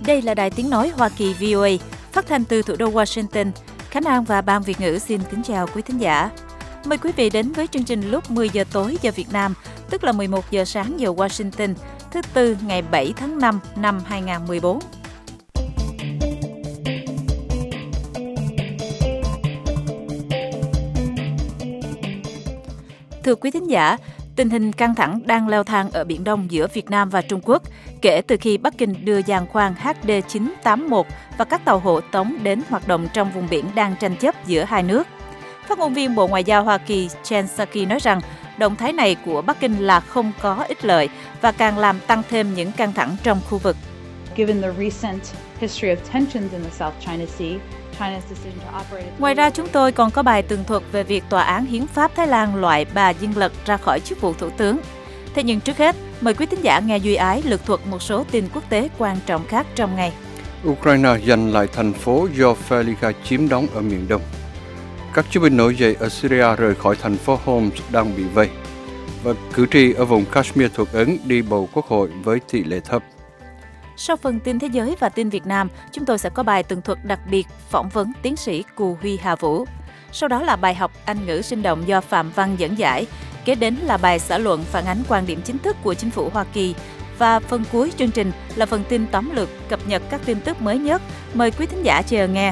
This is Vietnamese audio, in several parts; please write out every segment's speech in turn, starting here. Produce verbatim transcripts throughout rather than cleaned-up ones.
Đây là Đài Tiếng Nói Hoa Kỳ vê o a, phát thanh từ thủ đô Washington. Khánh An và Ban Việt ngữ xin kính chào quý thính giả. Mời quý vị đến với chương trình lúc mười giờ tối giờ Việt Nam, tức là mười một giờ sáng giờ Washington, thứ Tư ngày bảy tháng năm năm hai nghìn không trăm mười bốn. Thưa quý thính giả, tình hình căng thẳng đang leo thang ở Biển Đông giữa Việt Nam và Trung Quốc kể từ khi Bắc Kinh đưa giàn khoan H D chín tám mốt và các tàu hộ tống đến hoạt động trong vùng biển đang tranh chấp giữa hai nước. Phát ngôn viên Bộ Ngoại giao Hoa Kỳ Jen Psaki nói rằng động thái này của Bắc Kinh là không có ích lợi và càng làm tăng thêm những căng thẳng trong khu vực. Ngoài ra, chúng tôi còn có bài tường thuật về việc Tòa án Hiến pháp Thái Lan loại bà Dinh Lật ra khỏi chức vụ thủ tướng. Thế nhưng trước hết, mời quý thính giả nghe Duy Ái lược thuật một số tin quốc tế quan trọng khác trong ngày. Ukraine giành lại thành phố do Fallujah chiếm đóng ở miền Đông. Các chiến binh nổi dậy ở Syria rời khỏi thành phố Homs đang bị vây. Và cử tri ở vùng Kashmir thuộc Ấn đi bầu quốc hội với tỷ lệ thấp. Sau phần tin thế giới và tin Việt Nam, chúng tôi sẽ có bài tường thuật đặc biệt phỏng vấn tiến sĩ Cù Huy Hà Vũ. Sau đó là bài học Anh ngữ sinh động do Phạm Văn dẫn giải. Kế đến là bài xã luận phản ánh quan điểm chính thức của chính phủ Hoa Kỳ. Và phần cuối chương trình là phần tin tóm lược cập nhật các tin tức mới nhất. Mời quý thính giả chờ nghe.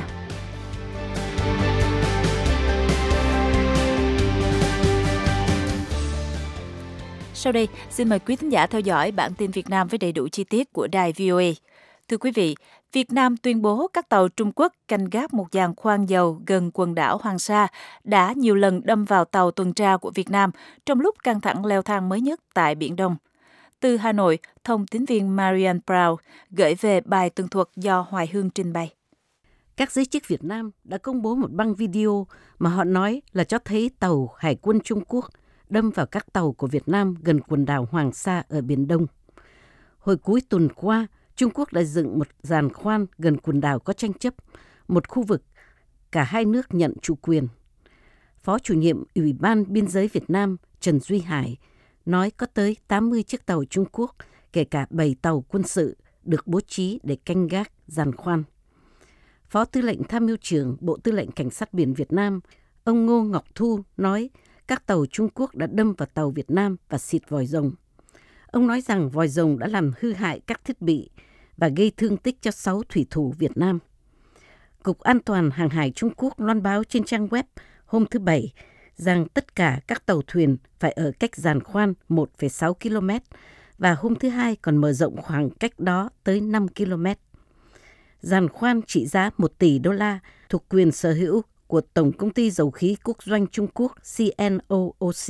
Sau đây, xin mời quý thính giả theo dõi bản tin Việt Nam với đầy đủ chi tiết của đài vê o a. Thưa quý vị, Việt Nam tuyên bố các tàu Trung Quốc canh gác một giàn khoan dầu gần quần đảo Hoàng Sa đã nhiều lần đâm vào tàu tuần tra của Việt Nam trong lúc căng thẳng leo thang mới nhất tại Biển Đông. Từ Hà Nội, thông tín viên Marian Brown gửi về bài tường thuật do Hoài Hương trình bày. Các giới chức Việt Nam đã công bố một băng video mà họ nói là cho thấy tàu Hải quân Trung Quốc đâm vào các tàu của Việt Nam gần quần đảo Hoàng Sa ở Biển Đông. Hồi cuối tuần qua, Trung Quốc đã dựng một giàn khoan gần quần đảo có tranh chấp, một khu vực cả hai nước nhận chủ quyền. Phó chủ nhiệm Ủy ban Biên giới Việt Nam Trần Duy Hải nói có tới tám mươi chiếc tàu Trung Quốc, kể cả bảy tàu quân sự, được bố trí để canh gác giàn khoan. Phó Tư lệnh Tham mưu trưởng Bộ Tư lệnh Cảnh sát biển Việt Nam, ông Ngô Ngọc Thu nói các tàu Trung Quốc đã đâm vào tàu Việt Nam và xịt vòi rồng. Ông nói rằng vòi rồng đã làm hư hại các thiết bị và gây thương tích cho sáu thủy thủ Việt Nam. Cục An toàn Hàng hải Trung Quốc loan báo trên trang web hôm thứ Bảy rằng tất cả các tàu thuyền phải ở cách giàn khoan một phẩy sáu ki lô mét và hôm thứ Hai còn mở rộng khoảng cách đó tới năm ki lô mét. Giàn khoan trị giá một tỷ đô la thuộc quyền sở hữu của Tổng Công ty Dầu khí Quốc doanh Trung Quốc C N O O C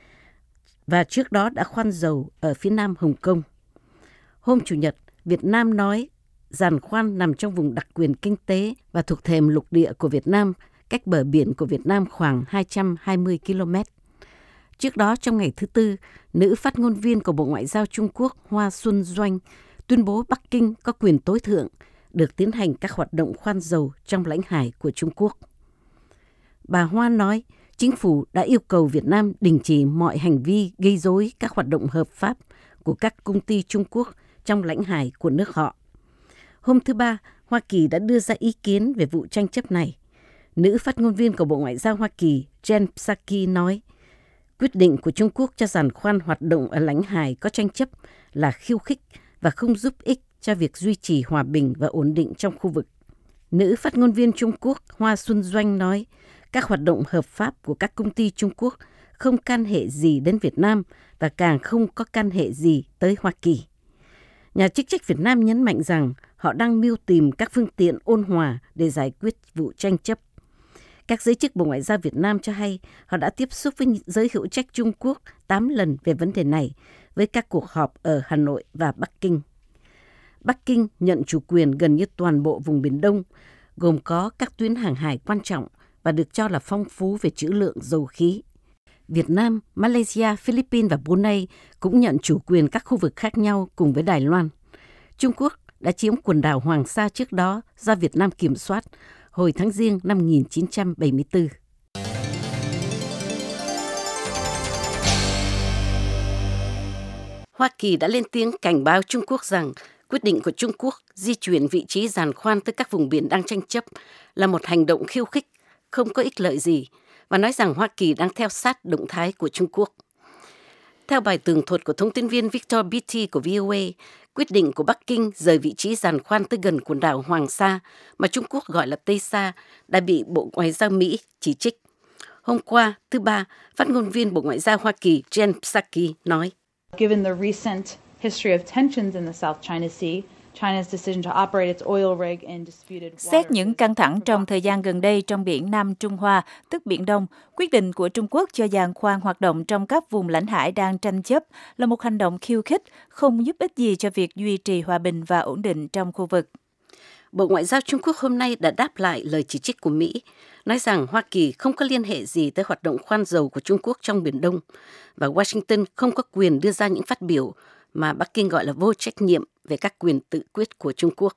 và trước đó đã khoan dầu ở phía nam Hồng Kông. Hôm Chủ nhật, Việt Nam nói giàn khoan nằm trong vùng đặc quyền kinh tế và thuộc thềm lục địa của Việt Nam, cách bờ biển của Việt Nam khoảng hai trăm hai mươi ki lô mét. Trước đó, trong ngày thứ Tư, nữ phát ngôn viên của Bộ Ngoại giao Trung Quốc Hoa Xuân Doanh tuyên bố Bắc Kinh có quyền tối thượng được tiến hành các hoạt động khoan dầu trong lãnh hải của Trung Quốc. Bà Hoa nói, chính phủ đã yêu cầu Việt Nam đình chỉ mọi hành vi gây rối các hoạt động hợp pháp của các công ty Trung Quốc trong lãnh hải của nước họ. Hôm thứ Ba, Hoa Kỳ đã đưa ra ý kiến về vụ tranh chấp này. Nữ phát ngôn viên của Bộ Ngoại giao Hoa Kỳ Jen Psaki nói, quyết định của Trung Quốc cho giàn khoan hoạt động ở lãnh hải có tranh chấp là khiêu khích và không giúp ích cho việc duy trì hòa bình và ổn định trong khu vực. Nữ phát ngôn viên Trung Quốc Hoa Xuân Doanh nói, các hoạt động hợp pháp của các công ty Trung Quốc không can hệ gì đến Việt Nam và càng không có can hệ gì tới Hoa Kỳ. Nhà chức trách Việt Nam nhấn mạnh rằng họ đang mưu tìm các phương tiện ôn hòa để giải quyết vụ tranh chấp. Các giới chức Bộ Ngoại giao Việt Nam cho hay họ đã tiếp xúc với giới hữu trách Trung Quốc tám lần về vấn đề này, với các cuộc họp ở Hà Nội và Bắc Kinh. Bắc Kinh nhận chủ quyền gần như toàn bộ vùng Biển Đông, gồm có các tuyến hàng hải quan trọng và được cho là phong phú về trữ lượng dầu khí. Việt Nam, Malaysia, Philippines và Brunei cũng nhận chủ quyền các khu vực khác nhau cùng với Đài Loan. Trung Quốc đã chiếm quần đảo Hoàng Sa trước đó do Việt Nam kiểm soát hồi tháng Giêng năm một nghìn chín trăm bảy mươi tư. Hoa Kỳ đã lên tiếng cảnh báo Trung Quốc rằng Quyết định của Trung Quốc di chuyển vị trí giàn khoan tới các vùng biển đang tranh chấp là một hành động khiêu khích, không có ích lợi gì, và nói rằng Hoa Kỳ đang theo sát động thái của Trung Quốc. Theo bài tường thuật của thông tin viên Victor Beattie của vê o a, quyết định của Bắc Kinh rời vị trí giàn khoan tới gần quần đảo Hoàng Sa, mà Trung Quốc gọi là Tây Sa, đã bị Bộ Ngoại giao Mỹ chỉ trích. Hôm qua, thứ Ba, phát ngôn viên Bộ Ngoại giao Hoa Kỳ Jen Psaki nói, Given the recent history of tensions in the South China Sea, China's decision to operate its oil rig in disputed waters. Xét những căng thẳng trong thời gian gần đây trong biển Nam Trung Hoa, tức Biển Đông, quyết định của Trung Quốc cho giàn khoan hoạt động trong các vùng lãnh hải đang tranh chấp là một hành động khiêu khích, không giúp ích gì cho việc duy trì hòa bình và ổn định trong khu vực. Bộ Ngoại giao Trung Quốc hôm nay đã đáp lại lời chỉ trích của Mỹ, nói rằng Hoa Kỳ không có liên hệ gì tới hoạt động khoan dầu của Trung Quốc trong Biển Đông, và Washington không có quyền đưa ra những phát biểu mà Bắc Kinh gọi là vô trách nhiệm về các quyền tự quyết của Trung Quốc.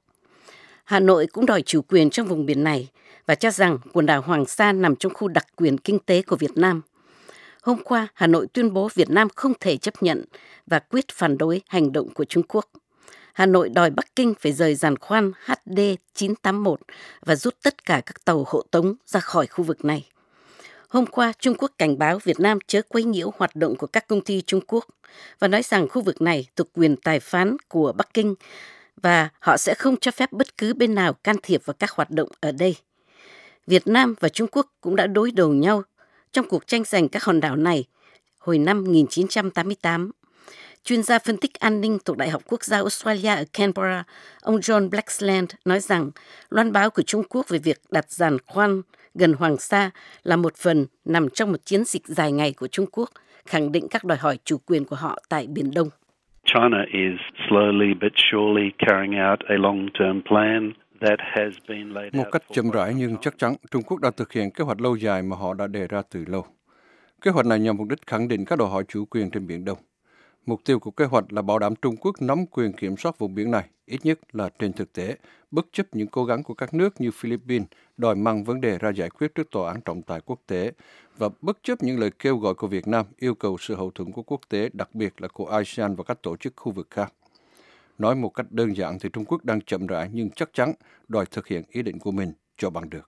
Hà Nội cũng đòi chủ quyền trong vùng biển này và cho rằng quần đảo Hoàng Sa nằm trong khu đặc quyền kinh tế của Việt Nam. Hôm qua, Hà Nội tuyên bố Việt Nam không thể chấp nhận và quyết phản đối hành động của Trung Quốc. Hà Nội đòi Bắc Kinh phải rời giàn khoan H D chín tám mốt và rút tất cả các tàu hộ tống ra khỏi khu vực này. Hôm qua, Trung Quốc cảnh báo Việt Nam chớ quấy nhiễu hoạt động của các công ty Trung Quốc và nói rằng khu vực này thuộc quyền tài phán của Bắc Kinh và họ sẽ không cho phép bất cứ bên nào can thiệp vào các hoạt động ở đây. Việt Nam và Trung Quốc cũng đã đối đầu nhau trong cuộc tranh giành các hòn đảo này hồi năm một nghìn chín trăm tám mươi tám. Chuyên gia phân tích an ninh thuộc Đại học Quốc gia Australia ở Canberra, ông John Blaxland nói rằng loan báo của Trung Quốc về việc đặt giàn khoan gần Hoàng Sa là một phần nằm trong một chiến dịch dài ngày của Trung Quốc, khẳng định các đòi hỏi chủ quyền của họ tại Biển Đông. China is slowly but surely carrying out a long-term plan that has been laid out. Một cách chậm rãi nhưng chắc chắn, Trung Quốc đã thực hiện kế hoạch lâu dài mà họ đã đề ra từ lâu. Kế hoạch này nhằm mục đích khẳng định các đòi hỏi chủ quyền trên Biển Đông. Mục tiêu của kế hoạch là bảo đảm Trung Quốc nắm quyền kiểm soát vùng biển này, ít nhất là trên thực tế, bất chấp những cố gắng của các nước như Philippines đòi mang vấn đề ra giải quyết trước Tòa án trọng tài quốc tế và bất chấp những lời kêu gọi của Việt Nam yêu cầu sự hậu thuẫn của quốc tế, đặc biệt là của a sê an và các tổ chức khu vực khác. Nói một cách đơn giản thì Trung Quốc đang chậm rãi nhưng chắc chắn đòi thực hiện ý định của mình cho bằng được.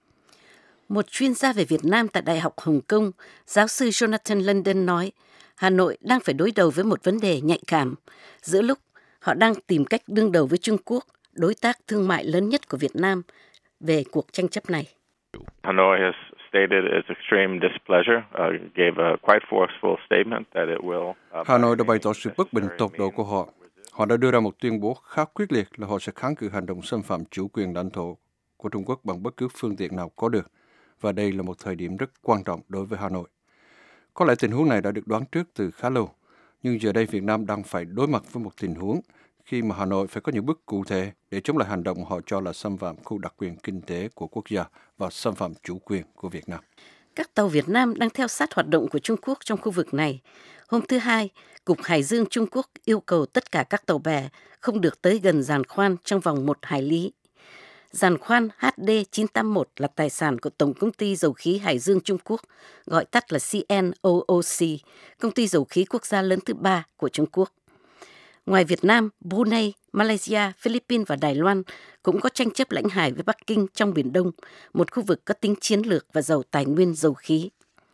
Một chuyên gia về Việt Nam tại Đại học Hồng Kông, giáo sư Jonathan London nói, Hà Nội đang phải đối đầu với một vấn đề nhạy cảm, giữa lúc họ đang tìm cách đương đầu với Trung Quốc, đối tác thương mại lớn nhất của Việt Nam, về cuộc tranh chấp này. Hanoi has stated its extreme displeasure, uh, gave a quite forceful statement that it will. Uh, Hà Nội đã bày tỏ sự bất bình tột độ của họ. Họ đã đưa ra một tuyên bố khá quyết liệt là họ sẽ kháng cự hành động xâm phạm chủ quyền lãnh thổ của Trung Quốc bằng bất cứ phương tiện nào có được. Và đây là một thời điểm rất quan trọng đối với Hà Nội. Có lẽ tình huống này đã được đoán trước từ khá lâu, nhưng giờ đây Việt Nam đang phải đối mặt với một tình huống khi mà Hà Nội phải có những bước cụ thể để chống lại hành động họ cho là xâm phạm khu đặc quyền kinh tế của quốc gia và xâm phạm chủ quyền của Việt Nam. Các tàu Việt Nam đang theo sát hoạt động của Trung Quốc trong khu vực này. Hôm thứ Hai, Cục Hải dương Trung Quốc yêu cầu tất cả các tàu bè không được tới gần giàn khoan trong vòng một hải lý. Giàn khoan H D chín tám mốt là tài sản của Tổng Công ty Dầu khí Hải dương Trung Quốc, gọi tắt là C N O O C, công ty dầu khí quốc gia lớn thứ ba của Trung Quốc. Ngoài Việt Nam, Brunei, Malaysia, Philippines và Đài Loan cũng có tranh chấp lãnh hải với Bắc Kinh trong Biển Đông, một khu vực có tính chiến lược và giàu tài nguyên dầu khí.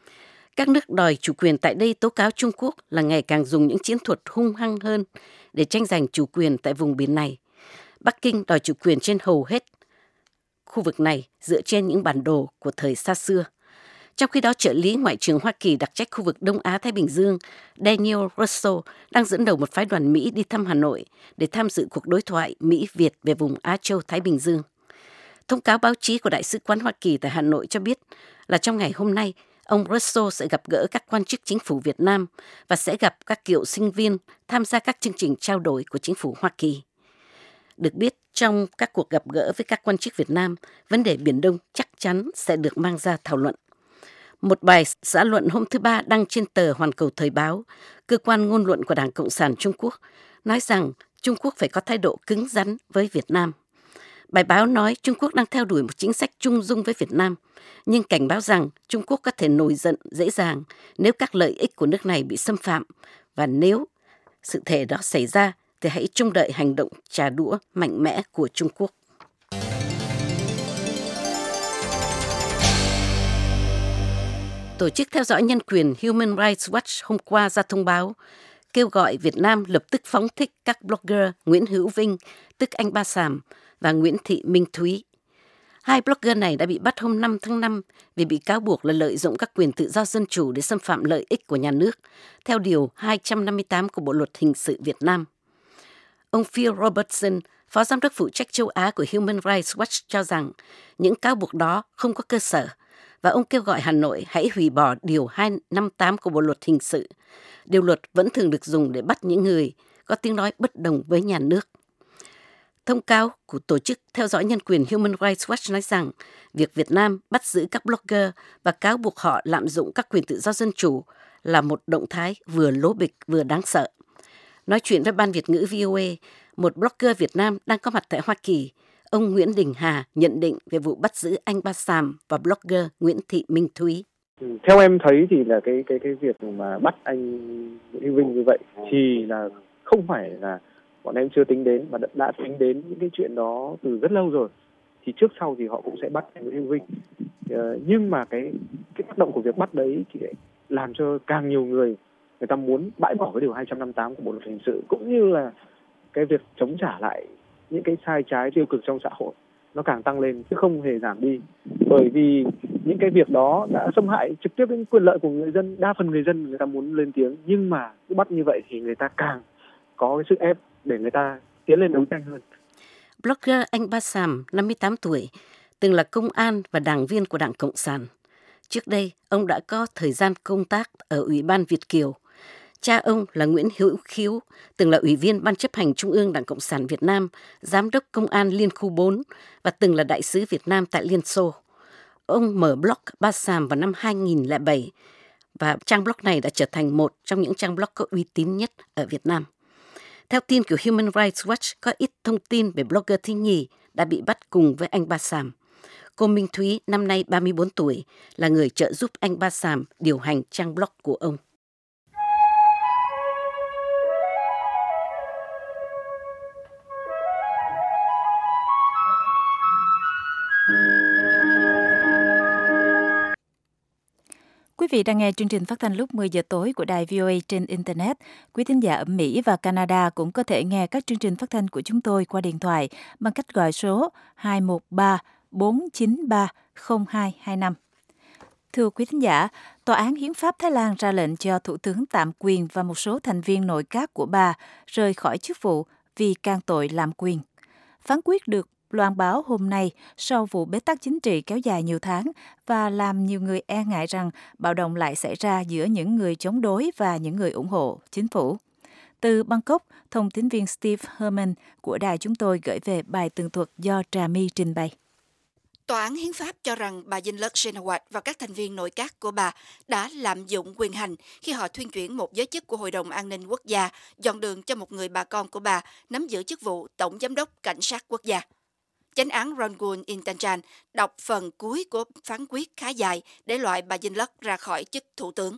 Các nước đòi chủ quyền tại đây tố cáo Trung Quốc là ngày càng dùng những chiến thuật hung hăng hơn để tranh giành chủ quyền tại vùng biển này. Bắc Kinh đòi chủ quyền trên hầu hết khu vực này dựa trên những bản đồ của thời xa xưa. Trong khi đó, trợ lý Ngoại trưởng Hoa Kỳ đặc trách khu vực Đông Á-Thái Bình Dương Daniel Russell đang dẫn đầu một phái đoàn Mỹ đi thăm Hà Nội để tham dự cuộc đối thoại Mỹ-Việt về vùng Á Châu-Thái Bình Dương. Thông cáo báo chí của Đại sứ quán Hoa Kỳ tại Hà Nội cho biết là trong ngày hôm nay, ông Russell sẽ gặp gỡ các quan chức chính phủ Việt Nam và sẽ gặp các cựu sinh viên tham gia các chương trình trao đổi của chính phủ Hoa Kỳ. Được biết, trong các cuộc gặp gỡ với các quan chức Việt Nam, vấn đề Biển Đông chắc chắn sẽ được mang ra thảo luận. Một bài xã luận hôm thứ Ba đăng trên tờ Hoàn Cầu Thời báo, cơ quan ngôn luận của Đảng Cộng sản Trung Quốc, nói rằng Trung Quốc phải có thái độ cứng rắn với Việt Nam. Bài báo nói Trung Quốc đang theo đuổi một chính sách trung dung với Việt Nam, nhưng cảnh báo rằng Trung Quốc có thể nổi giận dễ dàng nếu các lợi ích của nước này bị xâm phạm, và nếu sự thể đó xảy ra thì hãy trông đợi hành động trả đũa mạnh mẽ của Trung Quốc. Tổ chức theo dõi nhân quyền Human Rights Watch hôm qua ra thông báo kêu gọi Việt Nam lập tức phóng thích các blogger Nguyễn Hữu Vinh, tức anh Ba Sàm, và Nguyễn Thị Minh Thúy. Hai blogger này đã bị bắt hôm năm tháng năm vì bị cáo buộc là lợi dụng các quyền tự do dân chủ để xâm phạm lợi ích của nhà nước, theo Điều hai trăm năm mươi tám của Bộ Luật Hình sự Việt Nam. Ông Phil Robertson, Phó Giám đốc phụ trách châu Á của Human Rights Watch cho rằng những cáo buộc đó không có cơ sở, và ông kêu gọi Hà Nội hãy hủy bỏ Điều hai trăm năm mươi tám của Bộ Luật Hình sự. Điều luật vẫn thường được dùng để bắt những người có tiếng nói bất đồng với nhà nước. Thông cáo của Tổ chức theo dõi nhân quyền Human Rights Watch nói rằng việc Việt Nam bắt giữ các blogger và cáo buộc họ lạm dụng các quyền tự do dân chủ là một động thái vừa lố bịch vừa đáng sợ. Nói chuyện với Ban Việt ngữ vê o a, một blogger Việt Nam đang có mặt tại Hoa Kỳ, ông Nguyễn Đình Hà nhận định về vụ bắt giữ anh Ba Sàm và blogger Nguyễn Thị Minh Thúy. Theo em thấy thì là cái cái cái việc mà bắt anh Nguyễn Hữu Vinh như vậy thì là không phải là bọn em chưa tính đến, mà đã, đã tính đến những cái chuyện đó từ rất lâu rồi. Thì trước sau thì họ cũng sẽ bắt anh Nguyễn Hữu Vinh. Ờ, nhưng mà cái cái tác động của việc bắt đấy thì làm cho càng nhiều người người ta muốn bãi bỏ cái điều hai trăm năm mươi tám của Bộ Luật Hình sự, cũng như là cái việc chống trả lại những cái sai trái tiêu cực trong xã hội nó càng tăng lên chứ không hề giảm đi. Bởi vì những cái việc đó đã xâm hại trực tiếp đến quyền lợi của người dân, đa phần người dân người ta muốn lên tiếng, nhưng mà cứ bắt như vậy thì người ta càng có cái sức ép để người ta tiến lên đấu tranh hơn. Blogger anh Ba Sàm, năm mươi tám tuổi, từng là công an và đảng viên của Đảng Cộng sản. Trước đây, ông đã có thời gian công tác ở Ủy ban Việt Kiều. Cha ông là Nguyễn Hữu Khiếu, từng là Ủy viên Ban chấp hành Trung ương Đảng Cộng sản Việt Nam, Giám đốc Công an Liên khu bốn và từng là Đại sứ Việt Nam tại Liên Xô. Ông mở blog Ba Sàm vào năm hai nghìn không trăm lẻ bảy và trang blog này đã trở thành một trong những trang blog có uy tín nhất ở Việt Nam. Theo tin của Human Rights Watch, có ít thông tin về blogger thứ nhì đã bị bắt cùng với anh Ba Sàm. Cô Minh Thúy, năm nay ba mươi bốn tuổi, là người trợ giúp anh Ba Sàm điều hành trang blog của ông. Quý vị đang nghe chương trình phát thanh lúc mười giờ tối của đài vê o a trên Internet. Quý thính giả ở Mỹ và Canada cũng có thể nghe các chương trình phát thanh của chúng tôi qua điện thoại bằng cách gọi số hai một ba bốn chín ba không hai hai năm. Thưa quý thính giả, Tòa án Hiến pháp Thái Lan ra lệnh cho Thủ tướng tạm quyền và một số thành viên nội các của bà rời khỏi chức vụ vì can tội lạm quyền. Phán quyết được loan báo hôm nay sau vụ bế tắc chính trị kéo dài nhiều tháng và làm nhiều người e ngại rằng bạo động lại xảy ra giữa những người chống đối và những người ủng hộ chính phủ. Từ Bangkok, thông tín viên Steve Herman của đài chúng tôi gửi về bài tường thuật do Trà My trình bày. Tòa án Hiến pháp cho rằng bà Yingluck Shinawatra và các thành viên nội các của bà đã lạm dụng quyền hành khi họ thuyên chuyển một giới chức của Hội đồng An ninh Quốc gia, dọn đường cho một người bà con của bà nắm giữ chức vụ Tổng Giám đốc Cảnh sát Quốc gia. Chánh án Rangoon Intanchan đọc phần cuối của phán quyết khá dài để loại bà Yingluck ra khỏi chức thủ tướng.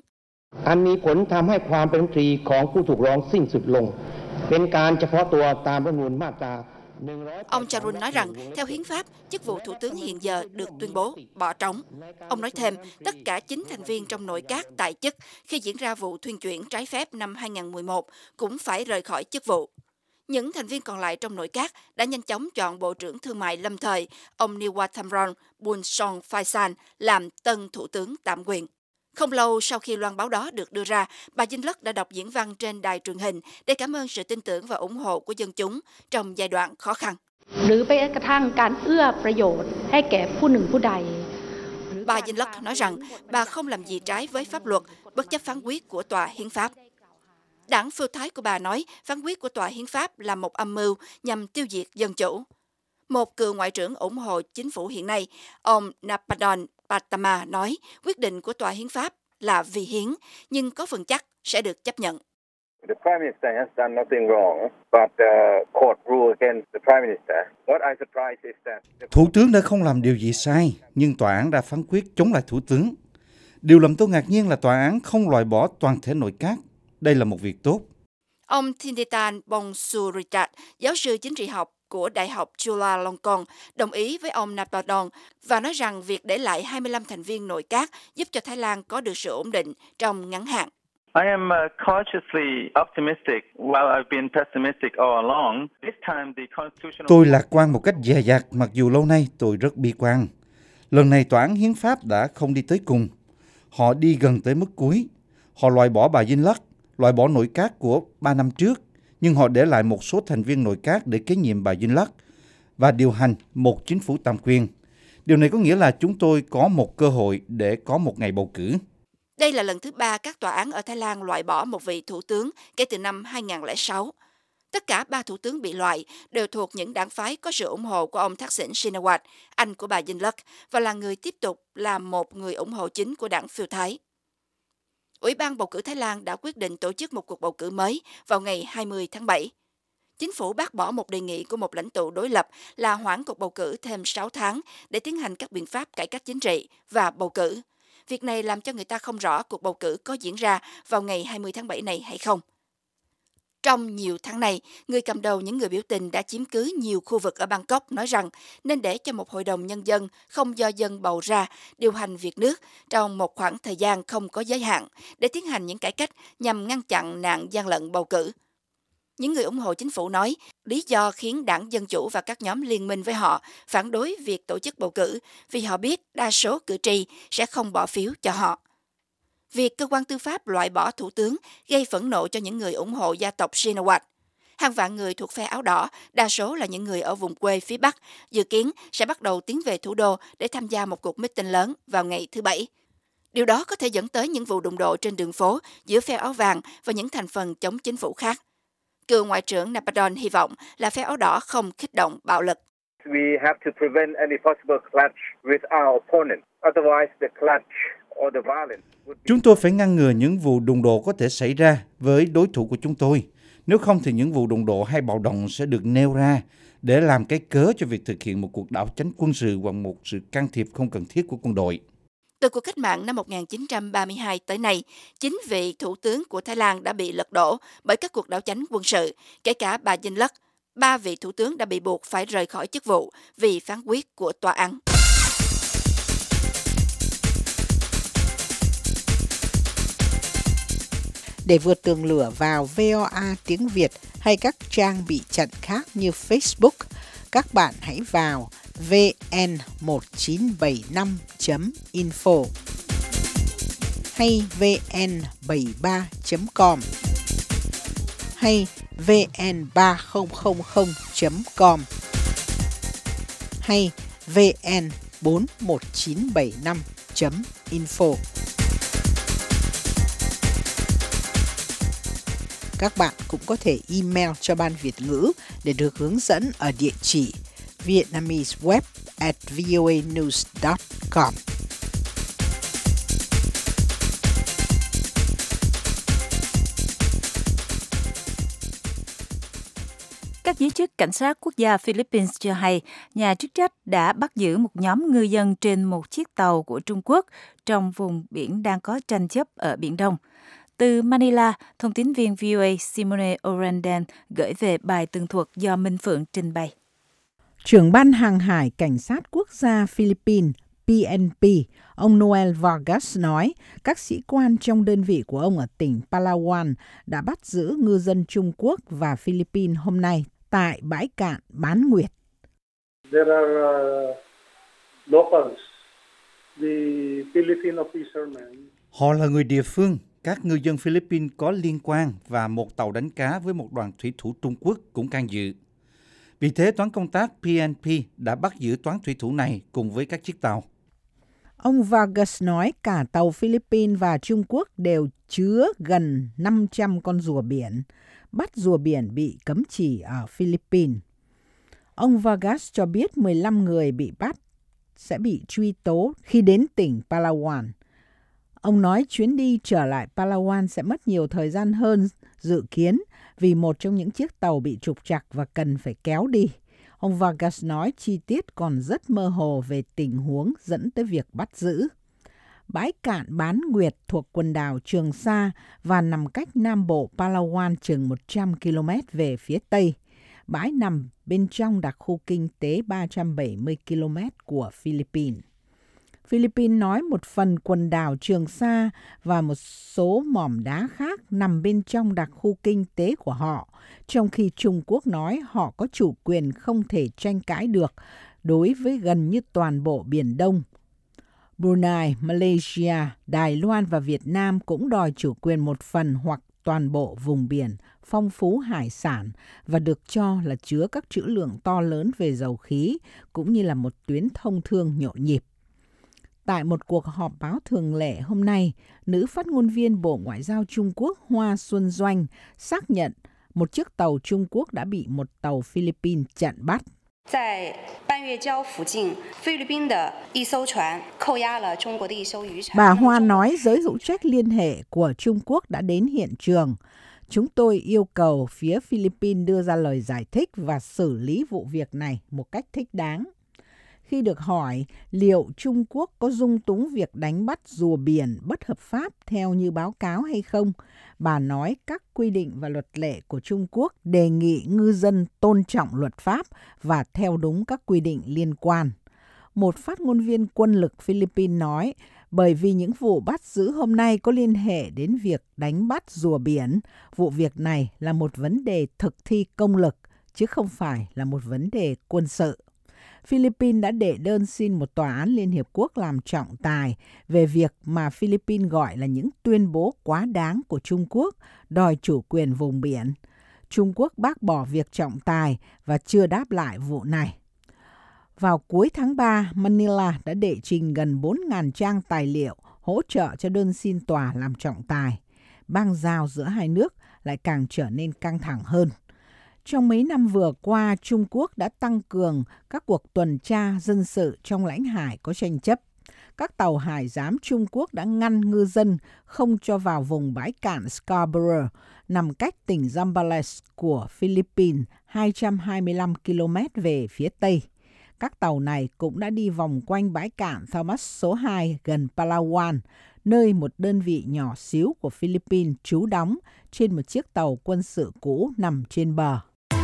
Ông Charun nói rằng, theo hiến pháp, chức vụ thủ tướng hiện giờ được tuyên bố bỏ trống. Ông nói thêm, tất cả chín thành viên trong nội các tại chức khi diễn ra vụ thuyên chuyển trái phép năm hai nghìn không trăm mười một cũng phải rời khỏi chức vụ. Những thành viên còn lại trong nội các đã nhanh chóng chọn Bộ trưởng Thương mại lâm thời, ông Niwathramron Bunsong Phaisan, làm tân thủ tướng tạm quyền. Không lâu sau khi loan báo đó được đưa ra, bà Yingluck đã đọc diễn văn trên đài truyền hình để cảm ơn sự tin tưởng và ủng hộ của dân chúng trong giai đoạn khó khăn. Bà Yingluck nói rằng bà không làm gì trái với pháp luật, bất chấp phán quyết của Tòa Hiến pháp. Đảng Pheu Thái của bà nói phán quyết của Tòa Hiến pháp là một âm mưu nhằm tiêu diệt dân chủ. Một cựu ngoại trưởng ủng hộ chính phủ hiện nay, ông Napadon Patama nói quyết định của Tòa Hiến pháp là vi hiến, nhưng có phần chắc sẽ được chấp nhận. Thủ tướng đã không làm điều gì sai, nhưng tòa án đã phán quyết chống lại thủ tướng. Điều làm tôi ngạc nhiên là tòa án không loại bỏ toàn thể nội các. Đây là một việc tốt. Ông Thinitan Bongsuritrat, giáo sư chính trị học của Đại học Chulalongkorn, đồng ý với ông Napadon và nói rằng việc để lại hai mươi lăm thành viên nội các giúp cho Thái Lan có được sự ổn định trong ngắn hạn. I am uh, cautiously optimistic while I've been pessimistic all along. This time the constitutional... Tôi lạc quan một cách dè dặt, mặc dù lâu nay tôi rất bi quan. Lần này tòa án hiến pháp đã không đi tới cùng. Họ đi gần tới mức cuối. Họ loại bỏ bà Dinh Lắc, loại bỏ nội các của ba năm trước, nhưng họ để lại một số thành viên nội các để kế nhiệm bà Dinh Lắc và điều hành một chính phủ tạm quyền. Điều này có nghĩa là chúng tôi có một cơ hội để có một ngày bầu cử. Đây là lần thứ ba các tòa án ở Thái Lan loại bỏ một vị thủ tướng kể từ năm hai không không sáu. Tất cả ba thủ tướng bị loại đều thuộc những đảng phái có sự ủng hộ của ông Thaksin Shinawatra, anh của bà Dinh Lắc, và là người tiếp tục là một người ủng hộ chính của đảng phiêu Thái. Ủy ban bầu cử Thái Lan đã quyết định tổ chức một cuộc bầu cử mới vào ngày hai mươi tháng bảy. Chính phủ bác bỏ một đề nghị của một lãnh tụ đối lập là hoãn cuộc bầu cử thêm sáu tháng để tiến hành các biện pháp cải cách chính trị và bầu cử. Việc này làm cho người ta không rõ cuộc bầu cử có diễn ra vào ngày hai mươi tháng bảy này hay không. Trong nhiều tháng này, người cầm đầu những người biểu tình đã chiếm cứ nhiều khu vực ở Bangkok nói rằng nên để cho một hội đồng nhân dân không do dân bầu ra điều hành việc nước trong một khoảng thời gian không có giới hạn để tiến hành những cải cách nhằm ngăn chặn nạn gian lận bầu cử. Những người ủng hộ chính phủ nói lý do khiến đảng Dân Chủ và các nhóm liên minh với họ phản đối việc tổ chức bầu cử vì họ biết đa số cử tri sẽ không bỏ phiếu cho họ. Việc cơ quan tư pháp loại bỏ thủ tướng gây phẫn nộ cho những người ủng hộ gia tộc Shinawatra. Hàng vạn người thuộc phe áo đỏ, đa số là những người ở vùng quê phía Bắc, dự kiến sẽ bắt đầu tiến về thủ đô để tham gia một cuộc meeting lớn vào ngày thứ Bảy. Điều đó có thể dẫn tới những vụ đụng độ trên đường phố giữa phe áo vàng và những thành phần chống chính phủ khác. Cựu Ngoại trưởng Napadon hy vọng là phe áo đỏ không kích động bạo lực. We have to prevent any possible clash with our opponent. Otherwise the clash or the violence would be... Chúng tôi phải ngăn ngừa những vụ đụng độ có thể xảy ra với đối thủ của chúng tôi. Nếu không thì những vụ đụng độ hay bạo động sẽ được nêu ra để làm cái cớ cho việc thực hiện một cuộc đảo chánh quân sự hoặc một sự can thiệp không cần thiết của quân đội. Từ cuộc cách mạng năm một nghìn chín trăm ba mươi hai tới nay, chín vị thủ tướng của Thái Lan đã bị lật đổ bởi các cuộc đảo chánh quân sự, kể cả bà Dinh Lắc. Ba vị thủ tướng đã bị buộc phải rời khỏi chức vụ vì phán quyết của tòa án. Để vượt tường lửa vào vê o a tiếng Việt hay các trang bị chặn khác như Facebook, các bạn hãy vào vê en một chín bảy năm chấm info hay vê en bảy ba chấm com hay vê en ba không không không chấm com hay vê en bốn một chín bảy năm chấm info. Các bạn cũng có thể email cho Ban Việt ngữ để được hướng dẫn ở địa chỉ vietnameseweb at voanews dot com. Các giới chức cảnh sát quốc gia Philippines cho hay nhà chức trách đã bắt giữ một nhóm ngư dân trên một chiếc tàu của Trung Quốc trong vùng biển đang có tranh chấp ở Biển Đông. Từ Manila, thông tín viên vê o a Simone Orandan gửi về bài tường thuật do Minh Phượng trình bày. Trưởng ban hàng hải cảnh sát quốc gia Philippines pê en pê, ông Noel Vargas nói các sĩ quan trong đơn vị của ông ở tỉnh Palawan đã bắt giữ ngư dân Trung Quốc và Philippines hôm nay tại bãi cạn Bán Nguyệt. There are uh, locals, the Philippine fishermen. Họ là người địa phương. Các ngư dân Philippines có liên quan và một tàu đánh cá với một đoàn thủy thủ Trung Quốc cũng can dự. Vì thế, toán công tác pê en pê đã bắt giữ toán thủy thủ này cùng với các chiếc tàu. Ông Vargas nói cả tàu Philippines và Trung Quốc đều chứa gần năm trăm con rùa biển. Bắt rùa biển bị cấm chỉ ở Philippines. Ông Vargas cho biết mười lăm người bị bắt sẽ bị truy tố khi đến tỉnh Palawan. Ông nói chuyến đi trở lại Palawan sẽ mất nhiều thời gian hơn dự kiến vì một trong những chiếc tàu bị trục trặc và cần phải kéo đi. Ông Vargas nói chi tiết còn rất mơ hồ về tình huống dẫn tới việc bắt giữ. Bãi cạn Bán Nguyệt thuộc quần đảo Trường Sa và nằm cách nam bộ Palawan chừng một trăm ki lô mét về phía tây. Bãi nằm bên trong đặc khu kinh tế ba trăm bảy mươi ki lô mét của Philippines. Philippines nói một phần quần đảo Trường Sa và một số mỏm đá khác nằm bên trong đặc khu kinh tế của họ, trong khi Trung Quốc nói họ có chủ quyền không thể tranh cãi được đối với gần như toàn bộ Biển Đông. Brunei, Malaysia, Đài Loan và Việt Nam cũng đòi chủ quyền một phần hoặc toàn bộ vùng biển phong phú hải sản và được cho là chứa các trữ lượng to lớn về dầu khí, cũng như là một tuyến thông thương nhộn nhịp. Tại một cuộc họp báo thường lệ hôm nay, nữ phát ngôn viên Bộ Ngoại giao Trung Quốc Hoa Xuân Doanh xác nhận một chiếc tàu Trung Quốc đã bị một tàu Philippines chặn bắt. Bà Hoa nói giới hữu trách liên hệ của Trung Quốc đã đến hiện trường. Chúng tôi yêu cầu phía Philippines đưa ra lời giải thích và xử lý vụ việc này một cách thích đáng. Khi được hỏi liệu Trung Quốc có dung túng việc đánh bắt rùa biển bất hợp pháp theo như báo cáo hay không, bà nói các quy định và luật lệ của Trung Quốc đề nghị ngư dân tôn trọng luật pháp và theo đúng các quy định liên quan. Một phát ngôn viên quân lực Philippines nói, bởi vì những vụ bắt giữ hôm nay có liên hệ đến việc đánh bắt rùa biển, vụ việc này là một vấn đề thực thi công lực, chứ không phải là một vấn đề quân sự. Philippines đã đệ đơn xin một tòa án Liên Hiệp Quốc làm trọng tài về việc mà Philippines gọi là những tuyên bố quá đáng của Trung Quốc đòi chủ quyền vùng biển. Trung Quốc bác bỏ việc trọng tài và chưa đáp lại vụ này. Vào cuối tháng ba, Manila đã đệ trình gần bốn nghìn trang tài liệu hỗ trợ cho đơn xin tòa làm trọng tài. Bang giao giữa hai nước lại càng trở nên căng thẳng hơn. Trong mấy năm vừa qua, Trung Quốc đã tăng cường các cuộc tuần tra dân sự trong lãnh hải có tranh chấp. Các tàu hải giám Trung Quốc đã ngăn ngư dân không cho vào vùng bãi cạn Scarborough, nằm cách tỉnh Zambales của Philippines hai trăm hai mươi lăm ki lô mét về phía tây. Các tàu này cũng đã đi vòng quanh bãi cạn Thomas số hai gần Palawan, nơi một đơn vị nhỏ xíu của Philippines trú đóng trên một chiếc tàu quân sự cũ nằm trên bờ.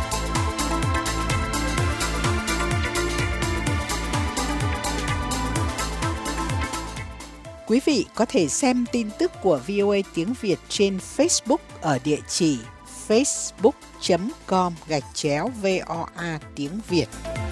Quý vị có thể xem tin tức của vê o a tiếng Việt trên Facebook ở địa chỉ facebook chấm com gạch chéo vê o a tiếng Việt.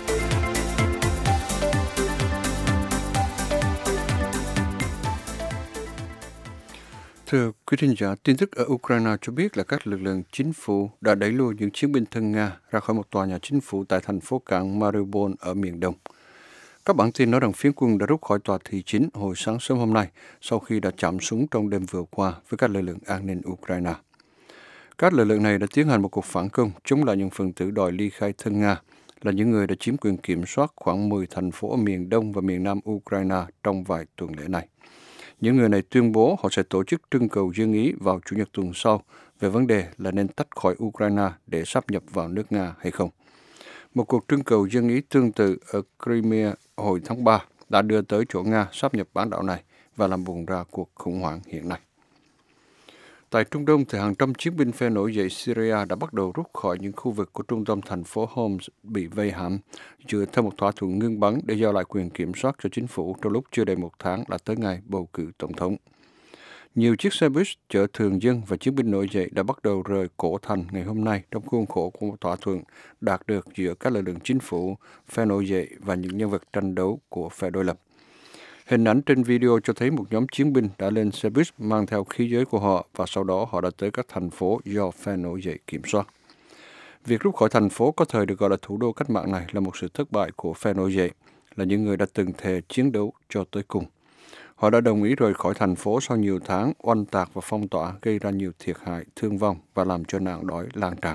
Thưa quý thính giả, tin tức ở Ukraine cho biết là các lực lượng chính phủ đã đẩy lùi những chiến binh thân Nga ra khỏi một tòa nhà chính phủ tại thành phố cảng Mariupol ở miền đông. Các bản tin nói rằng phiến quân đã rút khỏi tòa thị chính hồi sáng sớm hôm nay sau khi đã chạm súng trong đêm vừa qua với các lực lượng an ninh Ukraine. Các lực lượng này đã tiến hành một cuộc phản công chống lại những phần tử đòi ly khai thân Nga, là những người đã chiếm quyền kiểm soát khoảng mười thành phố ở miền đông và miền nam Ukraine trong vài tuần lễ này. Những người này tuyên bố họ sẽ tổ chức trưng cầu dân ý vào Chủ nhật tuần sau về vấn đề là nên tách khỏi Ukraine để sáp nhập vào nước Nga hay không. Một cuộc trưng cầu dân ý tương tự ở Crimea hồi tháng ba đã đưa tới chỗ Nga sáp nhập bán đảo này và làm bùng ra cuộc khủng hoảng hiện nay. Tại Trung Đông, thì hàng trăm chiến binh phe nổi dậy Syria đã bắt đầu rút khỏi những khu vực của trung tâm thành phố Homs bị vây hãm, dựa theo một thỏa thuận ngưng bắn để giao lại quyền kiểm soát cho chính phủ trong lúc chưa đầy một tháng là tới ngày bầu cử tổng thống. Nhiều chiếc xe bus chở thường dân và chiến binh nổi dậy đã bắt đầu rời cổ thành ngày hôm nay trong khuôn khổ của một thỏa thuận đạt được giữa các lực lượng chính phủ, phe nổi dậy và những nhân vật tranh đấu của phe đối lập. Hình ảnh trên video cho thấy một nhóm chiến binh đã lên xe bus mang theo khí giới của họ và sau đó họ đã tới các thành phố do phe nổi dậy kiểm soát. Việc rút khỏi thành phố có thời được gọi là thủ đô cách mạng này là một sự thất bại của phe nổi dậy, là những người đã từng thề chiến đấu cho tới cùng. Họ đã đồng ý rời khỏi thành phố sau nhiều tháng oanh tạc và phong tỏa gây ra nhiều thiệt hại, thương vong và làm cho nạn đói lan tràn.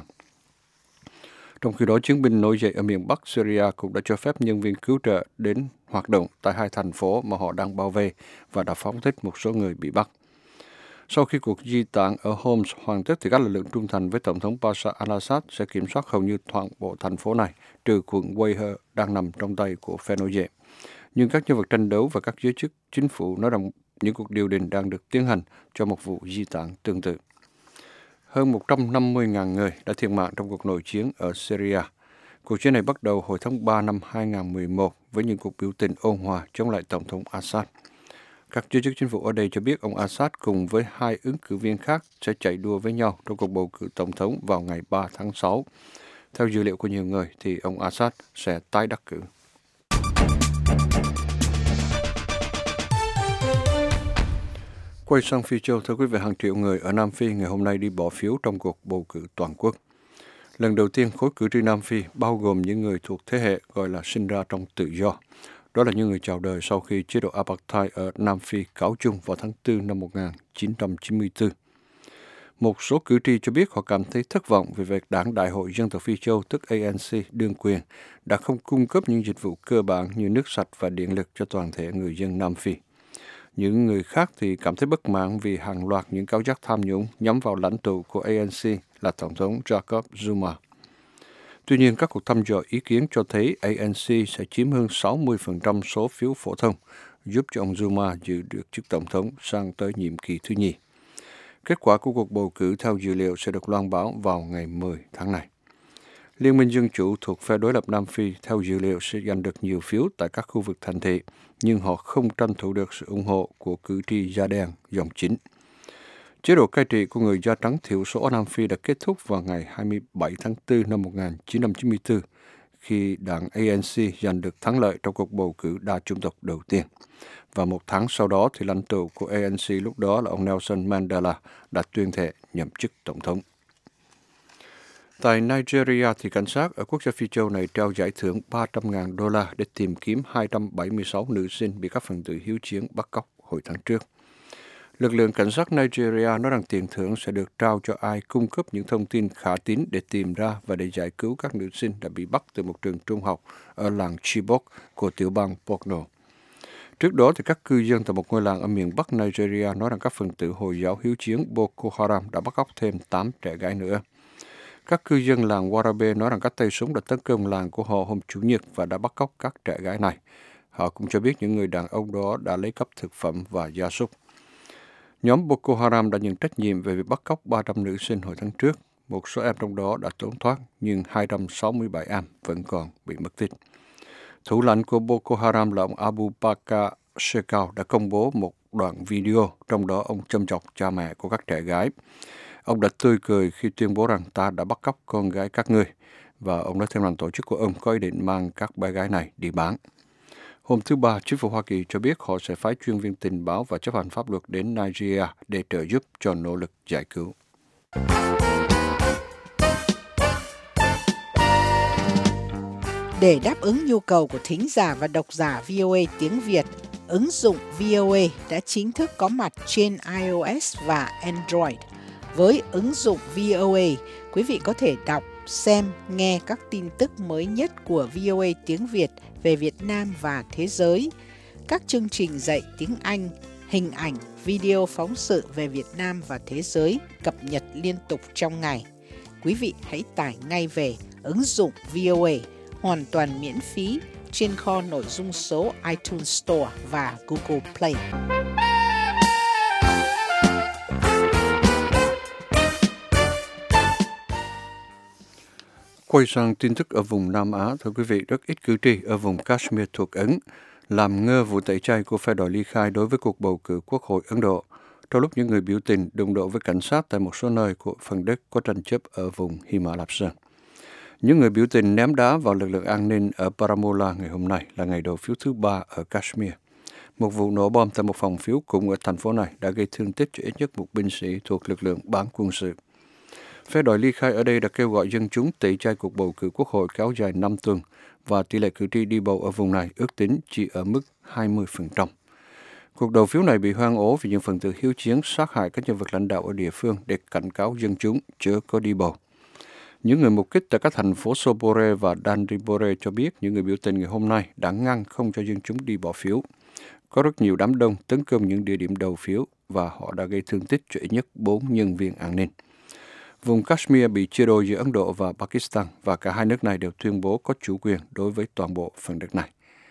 Trong khi đó, chiến binh nổi dậy ở miền Bắc Syria cũng đã cho phép nhân viên cứu trợ đến hoạt động tại hai thành phố mà họ đang bao vây và đã phóng thích một số người bị bắt. Sau khi cuộc di tản ở Homs hoàn tất, thì các lực lượng trung thành với Tổng thống Bashar al-Assad sẽ kiểm soát hầu như toàn bộ thành phố này, trừ quận Wayher đang nằm trong tay của phe nổi dậy. Nhưng các nhân vật tranh đấu và các giới chức chính phủ nói rằng những cuộc điều đình đang được tiến hành cho một vụ di tản tương tự. Hơn một trăm năm mươi nghìn người đã thiệt mạng trong cuộc nội chiến ở Syria. Cuộc chiến này bắt đầu hồi tháng ba năm hai nghìn không trăm mười một với những cuộc biểu tình ôn hòa chống lại Tổng thống Assad. Các giới chức chính phủ ở đây cho biết ông Assad cùng với hai ứng cử viên khác sẽ chạy đua với nhau trong cuộc bầu cử tổng thống vào ngày ba tháng sáu. Theo dữ liệu của nhiều người, thì ông Assad sẽ tái đắc cử. Quay sang Phi Châu, thưa quý vị, hàng triệu người ở Nam Phi ngày hôm nay đi bỏ phiếu trong cuộc bầu cử toàn quốc. Lần đầu tiên, khối cử tri Nam Phi bao gồm những người thuộc thế hệ gọi là sinh ra trong tự do. Đó là những người chào đời sau khi chế độ apartheid ở Nam Phi cáo chung vào tháng tư năm một nghìn chín trăm chín mươi tư. Một số cử tri cho biết họ cảm thấy thất vọng về việc Đảng Đại hội Dân tộc Phi Châu, tức A N C, đương quyền, đã không cung cấp những dịch vụ cơ bản như nước sạch và điện lực cho toàn thể người dân Nam Phi. Những người khác thì cảm thấy bất mãn vì hàng loạt những cáo giác tham nhũng nhắm vào lãnh tụ của A N C là Tổng thống Jacob Zuma. Tuy nhiên, các cuộc thăm dò ý kiến cho thấy A N C sẽ chiếm hơn sáu mươi phần trăm số phiếu phổ thông, giúp cho ông Zuma giữ được chức Tổng thống sang tới nhiệm kỳ thứ nhì. Kết quả của cuộc bầu cử theo dữ liệu sẽ được loan báo vào ngày mười tháng này. Liên minh Dân Chủ thuộc phe đối lập Nam Phi theo dữ liệu sẽ giành được nhiều phiếu tại các khu vực thành thị, nhưng họ không tranh thủ được sự ủng hộ của cử tri da đen dòng chính. Chế độ cai trị của người da trắng thiểu số ở Nam Phi đã kết thúc vào ngày hai mươi bảy tháng tư năm một nghìn chín trăm chín mươi tư, khi đảng A N C giành được thắng lợi trong cuộc bầu cử đa chủng tộc đầu tiên. Và một tháng sau đó, thì lãnh tụ của A N C lúc đó là ông Nelson Mandela đã tuyên thệ nhậm chức tổng thống. Tại Nigeria, thì cảnh sát ở quốc gia Phi Châu này trao giải thưởng ba trăm nghìn đô la để tìm kiếm hai trăm bảy mươi sáu nữ sinh bị các phần tử hiếu chiến bắt cóc hồi tháng trước. Lực lượng cảnh sát Nigeria nói rằng tiền thưởng sẽ được trao cho ai cung cấp những thông tin khả tín để tìm ra và để giải cứu các nữ sinh đã bị bắt từ một trường trung học ở làng Chibok của tiểu bang Borno. Trước đó, thì các cư dân tại một ngôi làng ở miền Bắc Nigeria nói rằng các phần tử Hồi giáo hiếu chiến Boko Haram đã bắt cóc thêm tám trẻ gái nữa. Các cư dân làng Warabe nói rằng các tay súng đã tấn công làng của họ hôm Chủ nhật và đã bắt cóc các trẻ gái này. Họ cũng cho biết những người đàn ông đó đã lấy cắp thực phẩm và gia súc. Nhóm Boko Haram đã nhận trách nhiệm về việc bắt cóc ba trăm nữ sinh hồi tháng trước. Một số em trong đó đã trốn thoát, nhưng hai trăm sáu mươi bảy em vẫn còn bị mất tích. Thủ lãnh của Boko Haram là ông Abu Bakar Shekau đã công bố một đoạn video, trong đó ông châm chọc cha mẹ của các trẻ gái. Ông đã tươi cười khi tuyên bố rằng ta đã bắt cóc con gái các ngươi, và ông nói thêm rằng tổ chức của ông có ý định mang các bé gái này đi bán. Hôm thứ Ba, chính phủ Hoa Kỳ cho biết họ sẽ phái chuyên viên tình báo và chấp hành pháp luật đến Nigeria để trợ giúp cho nỗ lực giải cứu. Để đáp ứng nhu cầu của thính giả và độc giả vê o a tiếng Việt, ứng dụng vê o a đã chính thức có mặt trên iOS và Android. Với ứng dụng vê o a, quý vị có thể đọc, xem, nghe các tin tức mới nhất của vê o a tiếng Việt về Việt Nam và thế giới, các chương trình dạy tiếng Anh, hình ảnh, video phóng sự về Việt Nam và thế giới cập nhật liên tục trong ngày. Quý vị hãy tải ngay về ứng dụng vê o a hoàn toàn miễn phí trên kho nội dung số iTunes Store và Google Play. Quay sang tin tức ở vùng Nam Á, thưa quý vị, rất ít cử tri ở vùng Kashmir thuộc Ấn làm ngơ vụ tẩy chay của phe đòi ly khai đối với cuộc bầu cử Quốc hội Ấn Độ, trong lúc những người biểu tình đụng độ với cảnh sát tại một số nơi của phần đất có tranh chấp ở vùng Hima Lạp Sơn. Những người biểu tình ném đá vào lực lượng an ninh ở Baramulla ngày hôm nay là ngày đầu phiếu thứ ba ở Kashmir. Một vụ nổ bom tại một phòng phiếu cũng ở thành phố này đã gây thương tích cho ít nhất một binh sĩ thuộc lực lượng bán quân sự. Phe đòi ly khai ở đây đã kêu gọi dân chúng tẩy chay cuộc bầu cử quốc hội kéo dài năm tuần và tỷ lệ cử tri đi bầu ở vùng này ước tính chỉ ở mức hai mươi phần trăm. Cuộc đầu phiếu này bị hoang ố vì những phần tử hiếu chiến sát hại các nhân vật lãnh đạo ở địa phương để cảnh cáo dân chúng chớ có đi bầu. Những người mục kích tại các thành phố Sobore và Dandipore cho biết những người biểu tình ngày hôm nay đã ngăn không cho dân chúng đi bỏ phiếu. Có rất nhiều đám đông tấn công những địa điểm đầu phiếu và họ đã gây thương tích cho ít nhất bốn nhân viên an ninh. Vùng Kashmir bị chia đôi giữa Ấn Độ và Pakistan và cả hai nước này đều tuyên bố có chủ quyền đối với toàn bộ phần đất này.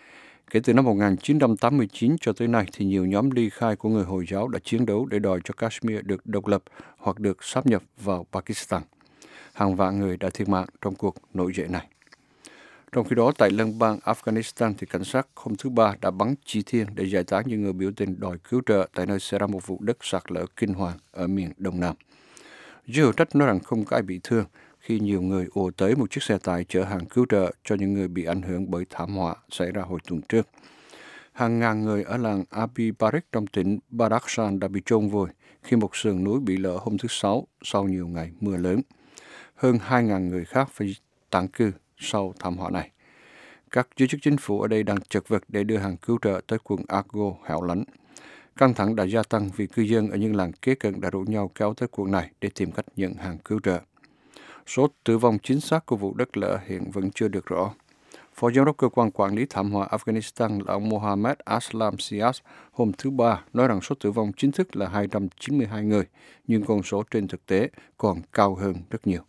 Kể từ năm một nghìn chín trăm tám mươi chín cho tới nay thì nhiều nhóm ly khai của người Hồi giáo đã chiến đấu để đòi cho Kashmir được độc lập hoặc được sáp nhập vào Pakistan. Hàng vạn người đã thiệt mạng trong cuộc nổi dậy này. Trong khi đó, tại liên bang Afghanistan thì cảnh sát hôm thứ Ba đã bắn chỉ thiên để giải tán những người biểu tình đòi cứu trợ tại nơi xảy ra một vụ đất sạt lở kinh hoàng ở miền Đông Nam. Giới hữu trách nói rằng không có ai bị thương khi nhiều người ùa tới một chiếc xe tải chở hàng cứu trợ cho những người bị ảnh hưởng bởi thảm họa xảy ra hồi tuần trước. Hàng ngàn người ở làng Abi Barik trong tỉnh Badakhshan đã bị chôn vùi khi một sườn núi bị lở hôm thứ Sáu sau nhiều ngày mưa lớn. Hơn hai ngàn người khác phải tản cư sau thảm họa này. Các giới chức chính phủ ở đây đang chật vật để đưa hàng cứu trợ tới quận Argo hẻo lánh. Căng thẳng đã gia tăng vì cư dân ở những làng kế cận đã rủ nhau kéo tới quận này để tìm cách nhận hàng cứu trợ. Số tử vong chính xác của vụ đất lở hiện vẫn chưa được rõ. Phó giám đốc cơ quan quản lý thảm họa Afghanistan là ông Mohammad Aslam Siaz hôm thứ Ba nói rằng số tử vong chính thức là hai trăm chín mươi hai người, nhưng con số trên thực tế còn cao hơn rất nhiều.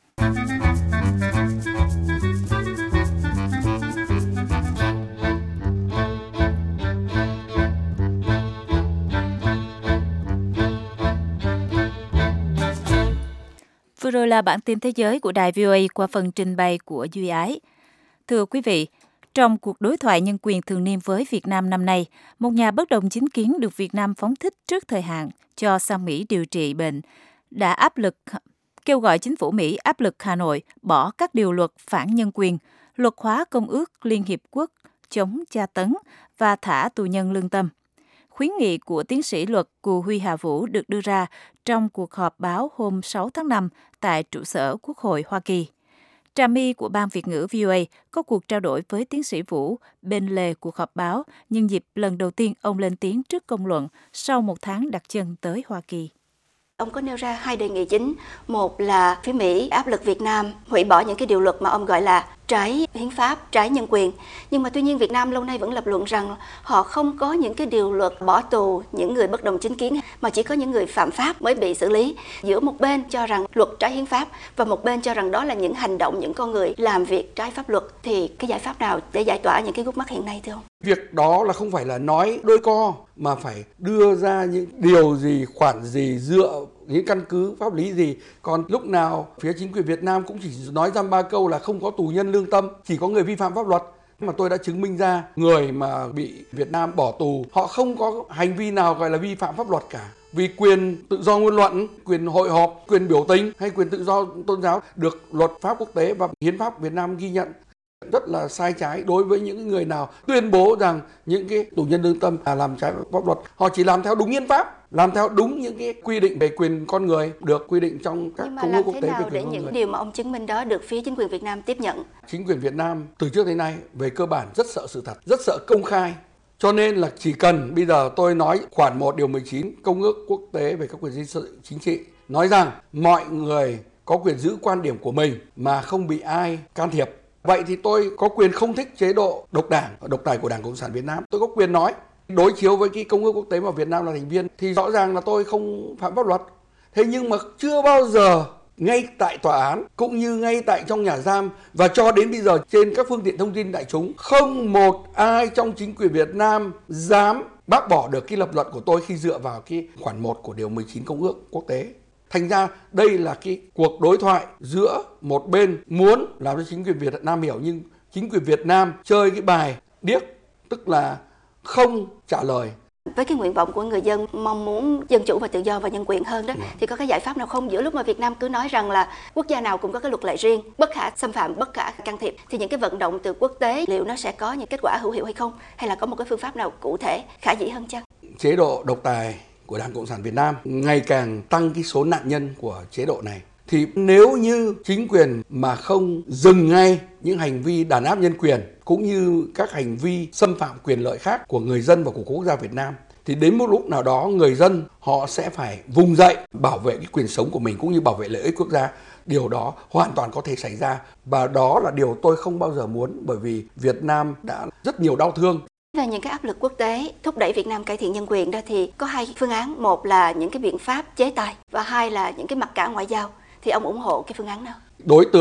Vừa rồi là bản tin thế giới của Đài vê o a qua phần trình bày của Duy Ái. Thưa quý vị, trong cuộc đối thoại nhân quyền thường niên với Việt Nam năm nay, một nhà bất đồng chính kiến được Việt Nam phóng thích trước thời hạn cho sang Mỹ điều trị bệnh đã áp lực kêu gọi chính phủ Mỹ áp lực Hà Nội bỏ các điều luật phản nhân quyền, luật hóa Công ước Liên Hiệp Quốc chống tra tấn và thả tù nhân lương tâm. Khuyến nghị của tiến sĩ luật Cù Huy Hà Vũ được đưa ra trong cuộc họp báo hôm sáu tháng năm tại trụ sở Quốc hội Hoa Kỳ. Trà My của Ban Việt ngữ vê o a có cuộc trao đổi với tiến sĩ Vũ bên lề cuộc họp báo nhân dịp lần đầu tiên ông lên tiếng trước công luận sau một tháng đặt chân tới Hoa Kỳ. Ông có nêu ra hai đề nghị chính. Một là phía Mỹ áp lực Việt Nam hủy bỏ những cái điều luật mà ông gọi là trái hiến pháp, trái nhân quyền. Nhưng mà tuy nhiên Việt Nam lâu nay vẫn lập luận rằng họ không có những cái điều luật bỏ tù những người bất đồng chính kiến, mà chỉ có những người phạm pháp mới bị xử lý. Giữa một bên cho rằng luật trái hiến pháp và một bên cho rằng đó là những hành động, những con người làm việc trái pháp luật. Thì cái giải pháp nào để giải tỏa những cái gút mắt hiện nay thưa ông? Việc đó là không phải là nói đôi co, mà phải đưa ra những điều gì, khoản gì, dựa những căn cứ pháp lý gì. Còn lúc nào phía chính quyền Việt Nam cũng chỉ nói ra ba câu là không có tù nhân lương tâm, chỉ có người vi phạm pháp luật. Mà tôi đã chứng minh ra người mà bị Việt Nam bỏ tù, họ không có hành vi nào gọi là vi phạm pháp luật cả. Vì quyền tự do ngôn luận, quyền hội họp, quyền biểu tình hay quyền tự do tôn giáo được luật pháp quốc tế và hiến pháp Việt Nam ghi nhận. Rất là sai trái đối với những người nào tuyên bố rằng những cái tù nhân lương tâm là làm trái pháp luật. Họ chỉ làm theo đúng hiến pháp, làm theo đúng những cái quy định về quyền con người được quy định trong các công ước quốc tế về quyền con người. Nhưng mà làm thế nào để những điều mà ông chứng minh đó được phía chính quyền Việt Nam tiếp nhận? Chính quyền Việt Nam từ trước đến nay về cơ bản rất sợ sự thật, rất sợ công khai. Cho nên là chỉ cần bây giờ tôi nói khoản một điều mười chín Công ước quốc tế về các quyền dân sự chính trị nói rằng mọi người có quyền giữ quan điểm của mình mà không bị ai can thiệp. Vậy thì tôi có quyền không thích chế độ độc đảng, độc tài của Đảng Cộng sản Việt Nam. Tôi có quyền nói, đối chiếu với cái công ước quốc tế mà Việt Nam là thành viên thì rõ ràng là tôi không phạm pháp luật. Thế nhưng mà chưa bao giờ ngay tại tòa án cũng như ngay tại trong nhà giam và cho đến bây giờ trên các phương tiện thông tin đại chúng, không một ai trong chính quyền Việt Nam dám bác bỏ được cái lập luận của tôi khi dựa vào cái khoản một của điều mười chín Công ước quốc tế. Thành ra đây là cái cuộc đối thoại giữa một bên muốn làm cho chính quyền Việt Nam hiểu, nhưng chính quyền Việt Nam chơi cái bài điếc, tức là không trả lời. Với cái nguyện vọng của người dân mong muốn dân chủ và tự do và nhân quyền hơn đó, thì có cái giải pháp nào không? Giữa lúc mà Việt Nam cứ nói rằng là quốc gia nào cũng có cái luật lệ riêng, bất khả xâm phạm, bất khả can thiệp, thì những cái vận động từ quốc tế liệu nó sẽ có những kết quả hữu hiệu hay không? Hay là có một cái phương pháp nào cụ thể, khả dĩ hơn chăng? Chế độ độc tài của Đảng Cộng sản Việt Nam ngày càng tăng cái số nạn nhân của chế độ này. Thì nếu như chính quyền mà không dừng ngay những hành vi đàn áp nhân quyền cũng như các hành vi xâm phạm quyền lợi khác của người dân và của quốc gia Việt Nam, thì đến một lúc nào đó người dân họ sẽ phải vùng dậy bảo vệ cái quyền sống của mình cũng như bảo vệ lợi ích quốc gia. Điều đó hoàn toàn có thể xảy ra và đó là điều tôi không bao giờ muốn, bởi vì Việt Nam đã rất nhiều đau thương. Về những cái áp lực quốc tế thúc đẩy Việt Nam cải thiện nhân quyền đó thì có hai phương án, một là những cái biện pháp chế tài và hai là những cái mặc cả ngoại giao, thì ông ủng hộ cái phương án nào? Đối tượng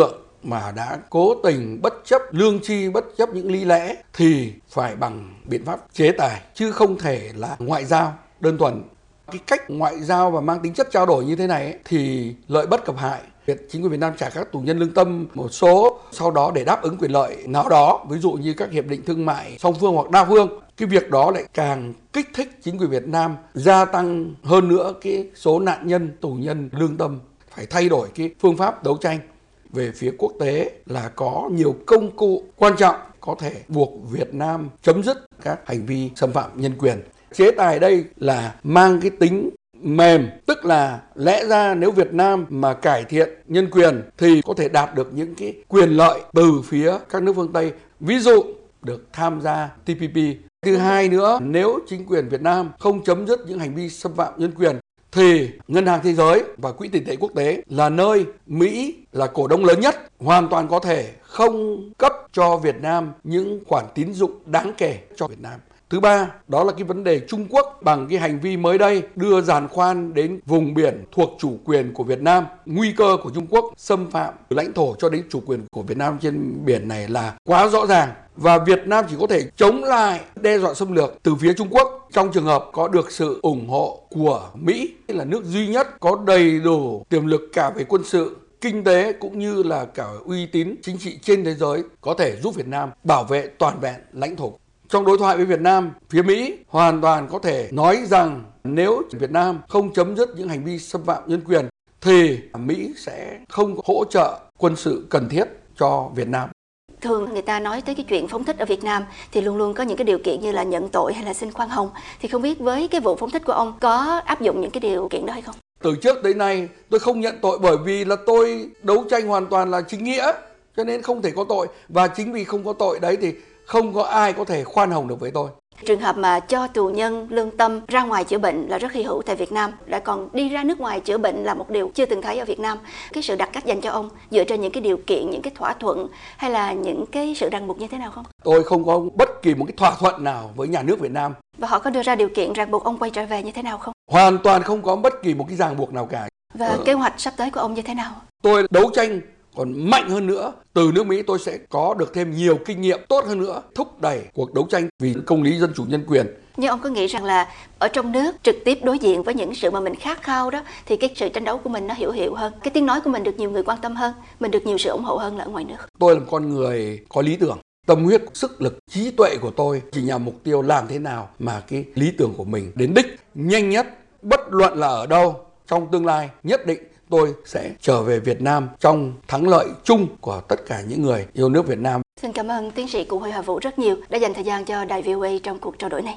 mà đã cố tình bất chấp lương tri, bất chấp những lý lẽ thì phải bằng biện pháp chế tài, chứ không thể là ngoại giao đơn thuần. Cái cách ngoại giao và mang tính chất trao đổi như thế này ấy, thì lợi bất cập hại. Việc chính quyền Việt Nam trả các tù nhân lương tâm một số, sau đó để đáp ứng quyền lợi nào đó, ví dụ như các hiệp định thương mại song phương hoặc đa phương, cái việc đó lại càng kích thích chính quyền Việt Nam gia tăng hơn nữa cái số nạn nhân tù nhân lương tâm. Phải thay đổi cái phương pháp đấu tranh. Về phía quốc tế là có nhiều công cụ quan trọng có thể buộc Việt Nam chấm dứt các hành vi xâm phạm nhân quyền. Chế tài đây là mang cái tính mềm, tức là lẽ ra nếu Việt Nam mà cải thiện nhân quyền thì có thể đạt được những cái quyền lợi từ phía các nước phương Tây, ví dụ được tham gia T P P. Thứ hai nữa, nếu chính quyền Việt Nam không chấm dứt những hành vi xâm phạm nhân quyền thì Ngân hàng Thế giới và Quỹ tiền tệ quốc tế là nơi Mỹ là cổ đông lớn nhất hoàn toàn có thể không cấp cho Việt Nam những khoản tín dụng đáng kể cho Việt Nam. Thứ ba, đó là cái vấn đề Trung Quốc bằng cái hành vi mới đây đưa giàn khoan đến vùng biển thuộc chủ quyền của Việt Nam. Nguy cơ của Trung Quốc xâm phạm lãnh thổ cho đến chủ quyền của Việt Nam trên biển này là quá rõ ràng. Và Việt Nam chỉ có thể chống lại đe dọa xâm lược từ phía Trung Quốc trong trường hợp có được sự ủng hộ của Mỹ, là nước duy nhất có đầy đủ tiềm lực cả về quân sự, kinh tế cũng như là cả uy tín chính trị trên thế giới có thể giúp Việt Nam bảo vệ toàn vẹn lãnh thổ. Trong đối thoại với Việt Nam, phía Mỹ hoàn toàn có thể nói rằng nếu Việt Nam không chấm dứt những hành vi xâm phạm nhân quyền thì Mỹ sẽ không hỗ trợ quân sự cần thiết cho Việt Nam. Thường người ta nói tới cái chuyện phóng thích ở Việt Nam thì luôn luôn có những cái điều kiện như là nhận tội hay là xin khoan hồng. Thì không biết với cái vụ phóng thích của ông có áp dụng những cái điều kiện đó hay không? Từ trước tới nay tôi không nhận tội bởi vì là tôi đấu tranh hoàn toàn là chính nghĩa, cho nên không thể có tội. Và chính vì không có tội đấy thì không có ai có thể khoan hồng được với tôi. Trường hợp mà cho tù nhân lương tâm ra ngoài chữa bệnh là rất hy hữu tại Việt Nam, lại còn đi ra nước ngoài chữa bệnh là một điều chưa từng thấy ở Việt Nam. Cái sự đặt cách dành cho ông dựa trên những cái điều kiện, những cái thỏa thuận hay là những cái sự ràng buộc như thế nào không? Tôi không có bất kỳ một cái thỏa thuận nào với nhà nước Việt Nam. Và họ có đưa ra điều kiện ràng buộc ông quay trở về như thế nào không? Hoàn toàn không có bất kỳ một cái ràng buộc nào cả. Và ừ. kế hoạch sắp tới của ông như thế nào? Tôi đấu tranh còn mạnh hơn nữa. Từ nước Mỹ tôi sẽ có được thêm nhiều kinh nghiệm tốt hơn nữa, thúc đẩy cuộc đấu tranh vì công lý, dân chủ, nhân quyền. Nhưng ông có nghĩ rằng là ở trong nước trực tiếp đối diện với những sự mà mình khát khao đó thì cái sự tranh đấu của mình nó hiểu hiệu hơn, cái tiếng nói của mình được nhiều người quan tâm hơn, mình được nhiều sự ủng hộ hơn là ở ngoài nước? Tôi là một con người có lý tưởng, tâm huyết, sức lực, trí tuệ của tôi chỉ nhằm mục tiêu làm thế nào mà cái lý tưởng của mình đến đích nhanh nhất, bất luận là ở đâu trong tương lai nhất định. Tôi sẽ trở về Việt Nam trong thắng lợi chung của tất cả những người yêu nước Việt Nam. Xin cảm ơn tiến sĩ Cụ Huy Hà Vũ rất nhiều đã dành thời gian cho đài vê o a trong cuộc trao đổi này.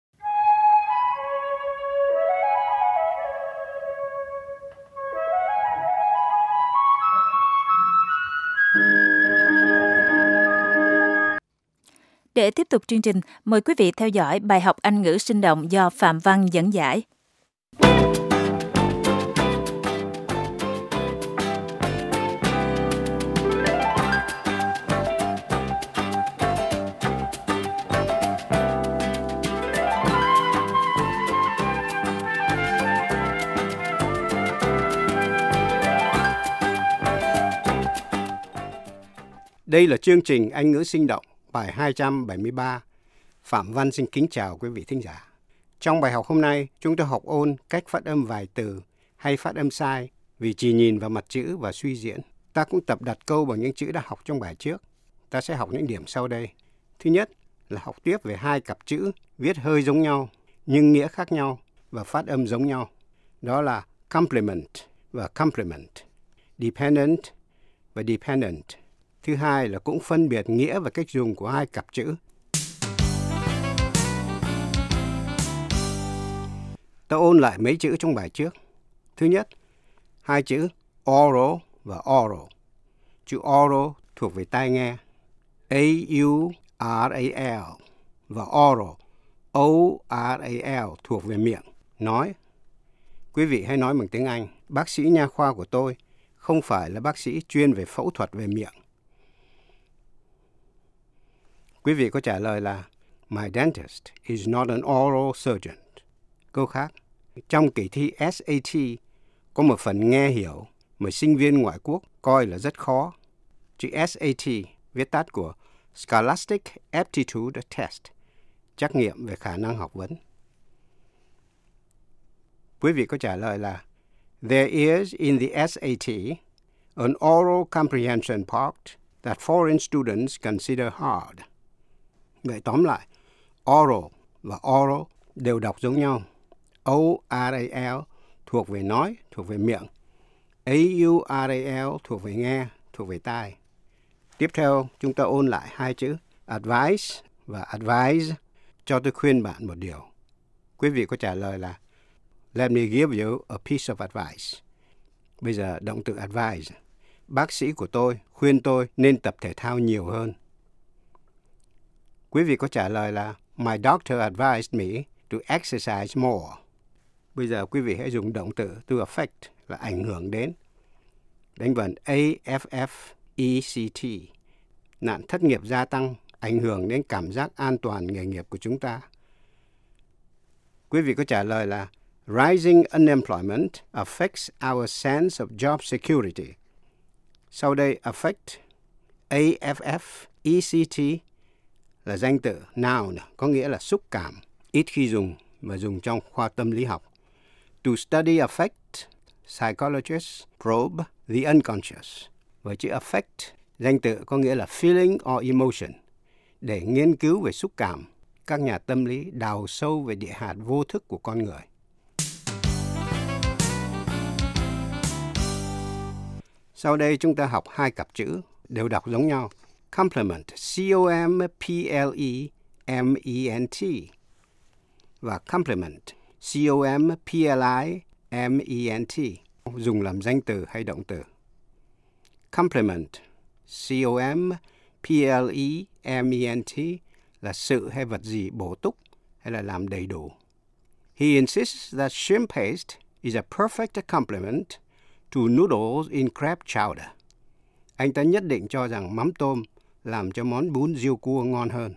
Để tiếp tục chương trình, mời quý vị theo dõi bài học Anh ngữ sinh động do Phạm Văn dẫn giải. Đây là chương trình Anh ngữ sinh động, bài hai trăm bảy mươi ba. Phạm Văn xin kính chào quý vị thính giả. Trong bài học hôm nay, chúng ta học ôn cách phát âm vài từ hay phát âm sai vì chỉ nhìn vào mặt chữ và suy diễn. Ta cũng tập đặt câu bằng những chữ đã học trong bài trước. Ta sẽ học những điểm sau đây. Thứ nhất là học tiếp về hai cặp chữ viết hơi giống nhau nhưng nghĩa khác nhau và phát âm giống nhau. Đó là complement và complement, dependent và dependent. Thứ hai là cũng phân biệt nghĩa và cách dùng của hai cặp chữ. Ta ôn lại mấy chữ trong bài trước. Thứ nhất, hai chữ oral và oral. Chữ oral thuộc về tai nghe, A U R A L, và oral, O R A L thuộc về miệng, nói. Quý vị hãy nói bằng tiếng Anh. Bác sĩ nha khoa của tôi không phải là bác sĩ chuyên về phẫu thuật về miệng. Quý vị có trả lời là My dentist is not an oral surgeon. Câu khác, trong kỳ thi S A T có một phần nghe hiểu mà sinh viên ngoại quốc coi là rất khó. Chữ S A T, viết tắt của Scholastic Aptitude Test, trắc nghiệm về khả năng học vấn. Quý vị có trả lời là There is in the S A T an oral comprehension part that foreign students consider hard. Vậy tóm lại, oral và oral đều đọc giống nhau. O R A L thuộc về nói, thuộc về miệng. A U R A L thuộc về nghe, thuộc về tai. Tiếp theo, chúng ta ôn lại hai chữ advice và advise. Cho tôi khuyên bạn một điều. Quý vị có trả lời là Let me give you a piece of advice. Bây giờ động từ advise. Bác sĩ của tôi khuyên tôi nên tập thể thao nhiều hơn. Quý vị có trả lời là My doctor advised me to exercise more. Bây giờ quý vị hãy dùng động từ to affect là ảnh hưởng đến. Đánh vần A F F E C T. Nạn thất nghiệp gia tăng, ảnh hưởng đến cảm giác an toàn nghề nghiệp của chúng ta. Quý vị có trả lời là Rising unemployment affects our sense of job security. Sau đây affect, A F F E C T là danh từ noun, có nghĩa là xúc cảm, ít khi dùng mà dùng trong khoa tâm lý học. To study affect, psychologists probe the unconscious. Với chữ affect, danh từ có nghĩa là feeling or emotion. Để nghiên cứu về xúc cảm, các nhà tâm lý đào sâu về địa hạt vô thức của con người. Sau đây chúng ta học hai cặp chữ đều đọc giống nhau. Complement, C O M P L E M E N T. Và complement, C O M P L I M E N T. Dùng làm danh từ hay động từ. Complement, C O M P L E M E N T là sự hay vật gì bổ túc hay là làm đầy đủ. He insists that shrimp paste is a perfect complement to noodles in crab chowder. Anh ta nhất định cho rằng mắm tôm làm cho món bún riêu cua ngon hơn.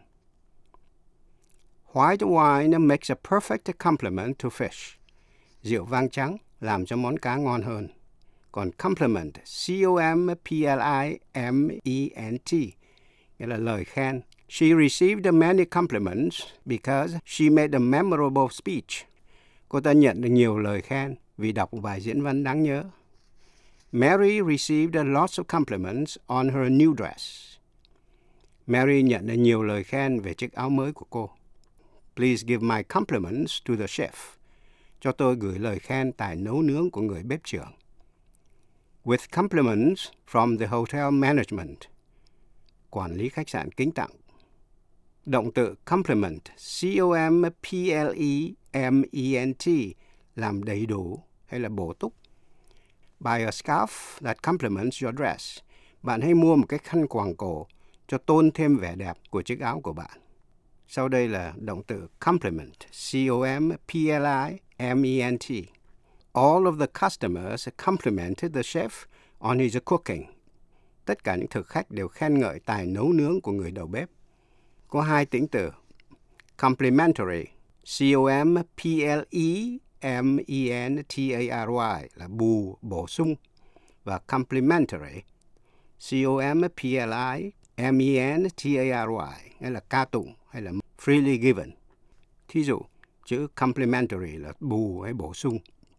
White wine makes a perfect complement to fish. Rượu vang trắng làm cho món cá ngon hơn. Còn complement, C O M P L I M E N T, nghĩa là lời khen. She received many compliments because she made a memorable speech. Cô ta nhận được nhiều lời khen vì đọc một bài diễn văn đáng nhớ. Mary received lots of compliments on her new dress. Mary nhận được nhiều lời khen về chiếc áo mới của cô. Please give my compliments to the chef. Cho tôi gửi lời khen tài nấu nướng của người bếp trưởng. With compliments from the hotel management. Quản lý khách sạn kính tặng. Động từ complement, C O M P L E M E N T, làm đầy đủ hay là bổ túc. Buy a scarf that complements your dress. Bạn hãy mua một cái khăn quàng cổ cho tôn thêm vẻ đẹp của chiếc áo của bạn. Sau đây là động từ complement, C O M P L I M E N T. All of the customers complimented the chef on his cooking. Tất cả những thực khách đều khen ngợi tài nấu nướng của người đầu bếp. Có hai tính từ complimentary, C O M P L E M E N T A R Y là bù, bổ sung, và complementary, C O M P L I M E N T A R Y nghĩa là ca tụng hay là freely given. Thí dụ, chữ complementary là bù hay bổ sung.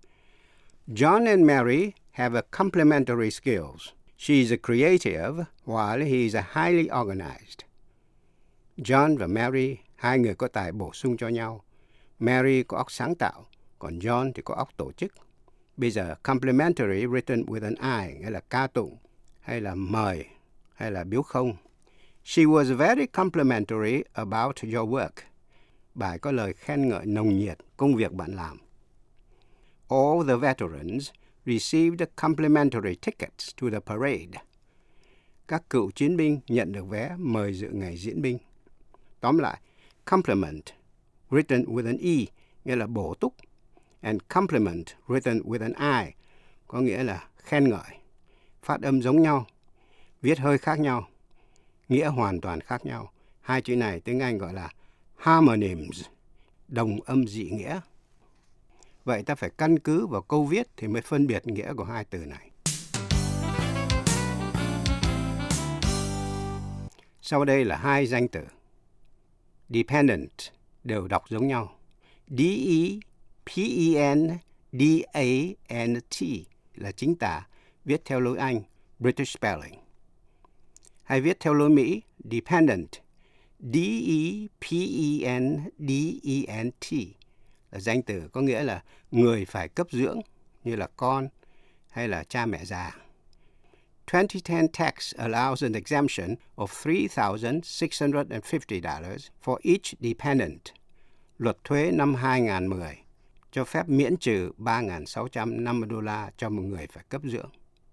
John and Mary have a complementary skills. She is a creative while he is a highly organized. John và Mary, hai người có tài bổ sung cho nhau. Mary có óc sáng tạo, còn John thì có óc tổ chức. Bây giờ, complimentary written with an I, nghĩa là ca tụng, hay là mời, hay là biếu không. She was very complimentary about your work. Bài có lời khen ngợi nồng nhiệt công việc bạn làm. All the veterans received complimentary tickets to the parade. Các cựu chiến binh nhận được vé mời dự ngày diễn binh. Tóm lại, compliment written with an E nghĩa là bổ túc, and compliment written with an I có nghĩa là khen ngợi. Phát âm giống nhau, viết hơi khác nhau, nghĩa hoàn toàn khác nhau. Hai chữ này tiếng Anh gọi là harmonyms, đồng âm dị nghĩa. Vậy ta phải căn cứ vào câu viết thì mới phân biệt nghĩa của hai từ này. Sau đây là hai danh từ. Dependent đều đọc giống nhau. D E P E N D A N T là chính tả, viết theo lối Anh, British spelling. Hay viết theo lối Mỹ, dependent, D E P E N D E N T là danh từ có nghĩa là người phải cấp dưỡng, như là con hay là cha mẹ già. twenty ten tax allows an exemption of three thousand six hundred fifty dollars for each dependent. Luật thuế năm hai nghìn không trăm mười cho phép miễn trừ ba nghìn sáu trăm năm mươi đô la cho một người phải cấp dưỡng.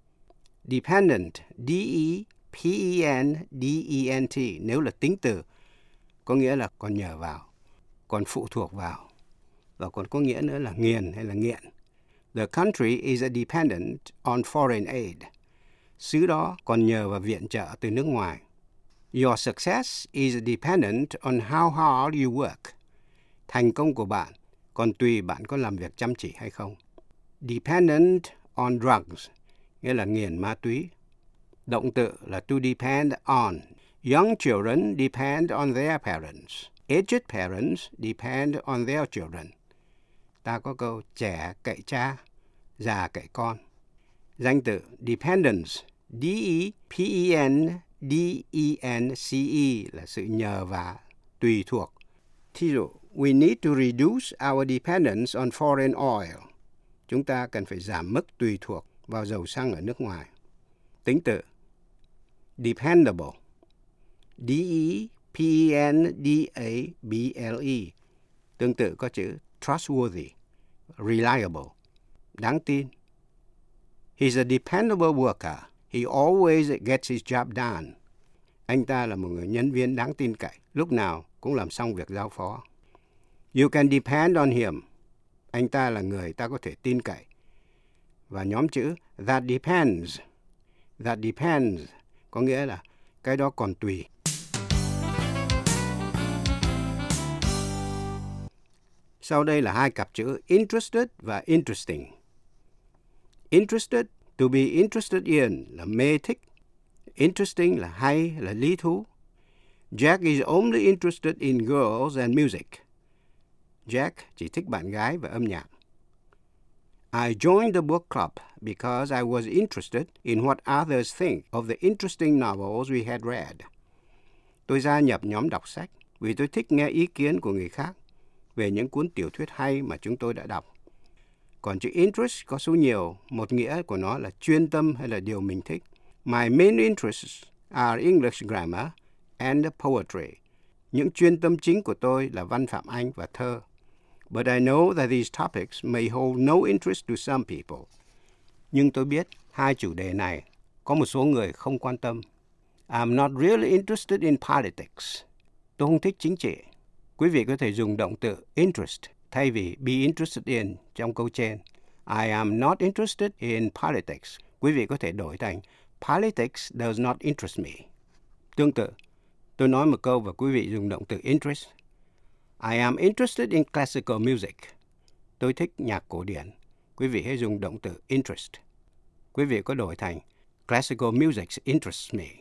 Dependent, D E P E N D E N T, nếu là tính từ, có nghĩa là còn nhờ vào, còn phụ thuộc vào, và còn có nghĩa nữa là nghiền hay là nghiện. The country is a dependent on foreign aid. Xứ đó còn nhờ vào viện trợ từ nước ngoài. Your success is dependent on how hard you work. Thành công của bạn còn tùy bạn có làm việc chăm chỉ hay không. Dependent on drugs, nghĩa là nghiền ma túy. Động từ là to depend on. Young children depend on their parents. Aged parents depend on their children. Ta có câu trẻ cậy cha, già cậy con. Danh từ dependence, D E P E N D E N C E là sự nhờ vả, tùy thuộc. Thí dụ, we need to reduce our dependence on foreign oil. Chúng ta cần phải giảm mức tùy thuộc vào dầu xăng ở nước ngoài. Tính từ dependable, D E P E N D A B L E. Tương tự có chữ trustworthy, reliable, đáng tin. He's a dependable worker. He always gets his job done. Anh ta là một người nhân viên đáng tin cậy, lúc nào cũng làm xong việc giao phó. You can depend on him. Anh ta là người ta có thể tin cậy. Và nhóm chữ that depends. That depends có nghĩa là cái đó còn tùy. Sau đây là hai cặp chữ interested và interesting. Interested, to be interested in là mê thích. Interesting là hay, là lý thú. Jack is only interested in girls and music. Jack chỉ thích bạn gái và âm nhạc. I joined the book club because I was interested in what others think of the interesting novels we had read. Tôi gia nhập nhóm đọc sách vì tôi thích nghe ý kiến của người khác về những cuốn tiểu thuyết hay mà chúng tôi đã đọc. Còn chữ interest có số nhiều, một nghĩa của nó là chuyên tâm hay là điều mình thích. My main interests are English grammar and poetry. Những chuyên tâm chính của tôi là văn phạm Anh và thơ. But I know that these topics may hold no interest to some people. Nhưng tôi biết hai chủ đề này có một số người không quan tâm. I'm not really interested in politics. Tôi không thích chính trị. Quý vị có thể dùng động từ interest thay vì be interested in trong câu trên. I am not interested in politics. Quý vị có thể đổi thành politics does not interest me. Tương tự, tôi nói một câu và quý vị dùng động từ interest. I am interested in classical music. Tôi thích nhạc cổ điển. Quý vị hãy dùng động từ interest. Quý vị có đổi thành classical music interests me.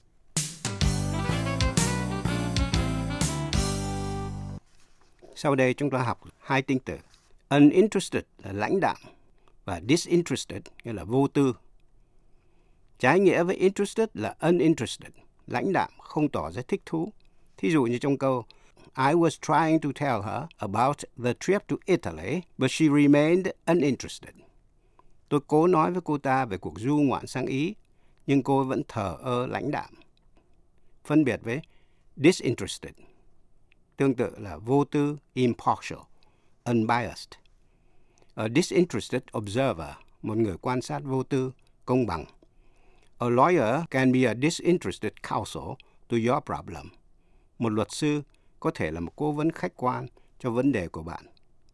Sau đây chúng ta học hai tính từ. Uninterested là lãnh đạm và disinterested nghĩa là vô tư. Trái nghĩa với interested là uninterested, lãnh đạm, không tỏ ra thích thú. Thí dụ như trong câu I was trying to tell her about the trip to Italy, but she remained uninterested. Tôi cố nói với cô ta về cuộc du ngoạn sang Ý, nhưng cô vẫn thờ ơ lãnh đạm. Phân biệt với disinterested. Tương tự là vô tư, impartial, unbiased. A disinterested observer, một người quan sát vô tư, công bằng. A lawyer can be a disinterested counsel to your problem. Một luật sư có thể là một cố vấn khách quan cho vấn đề của bạn.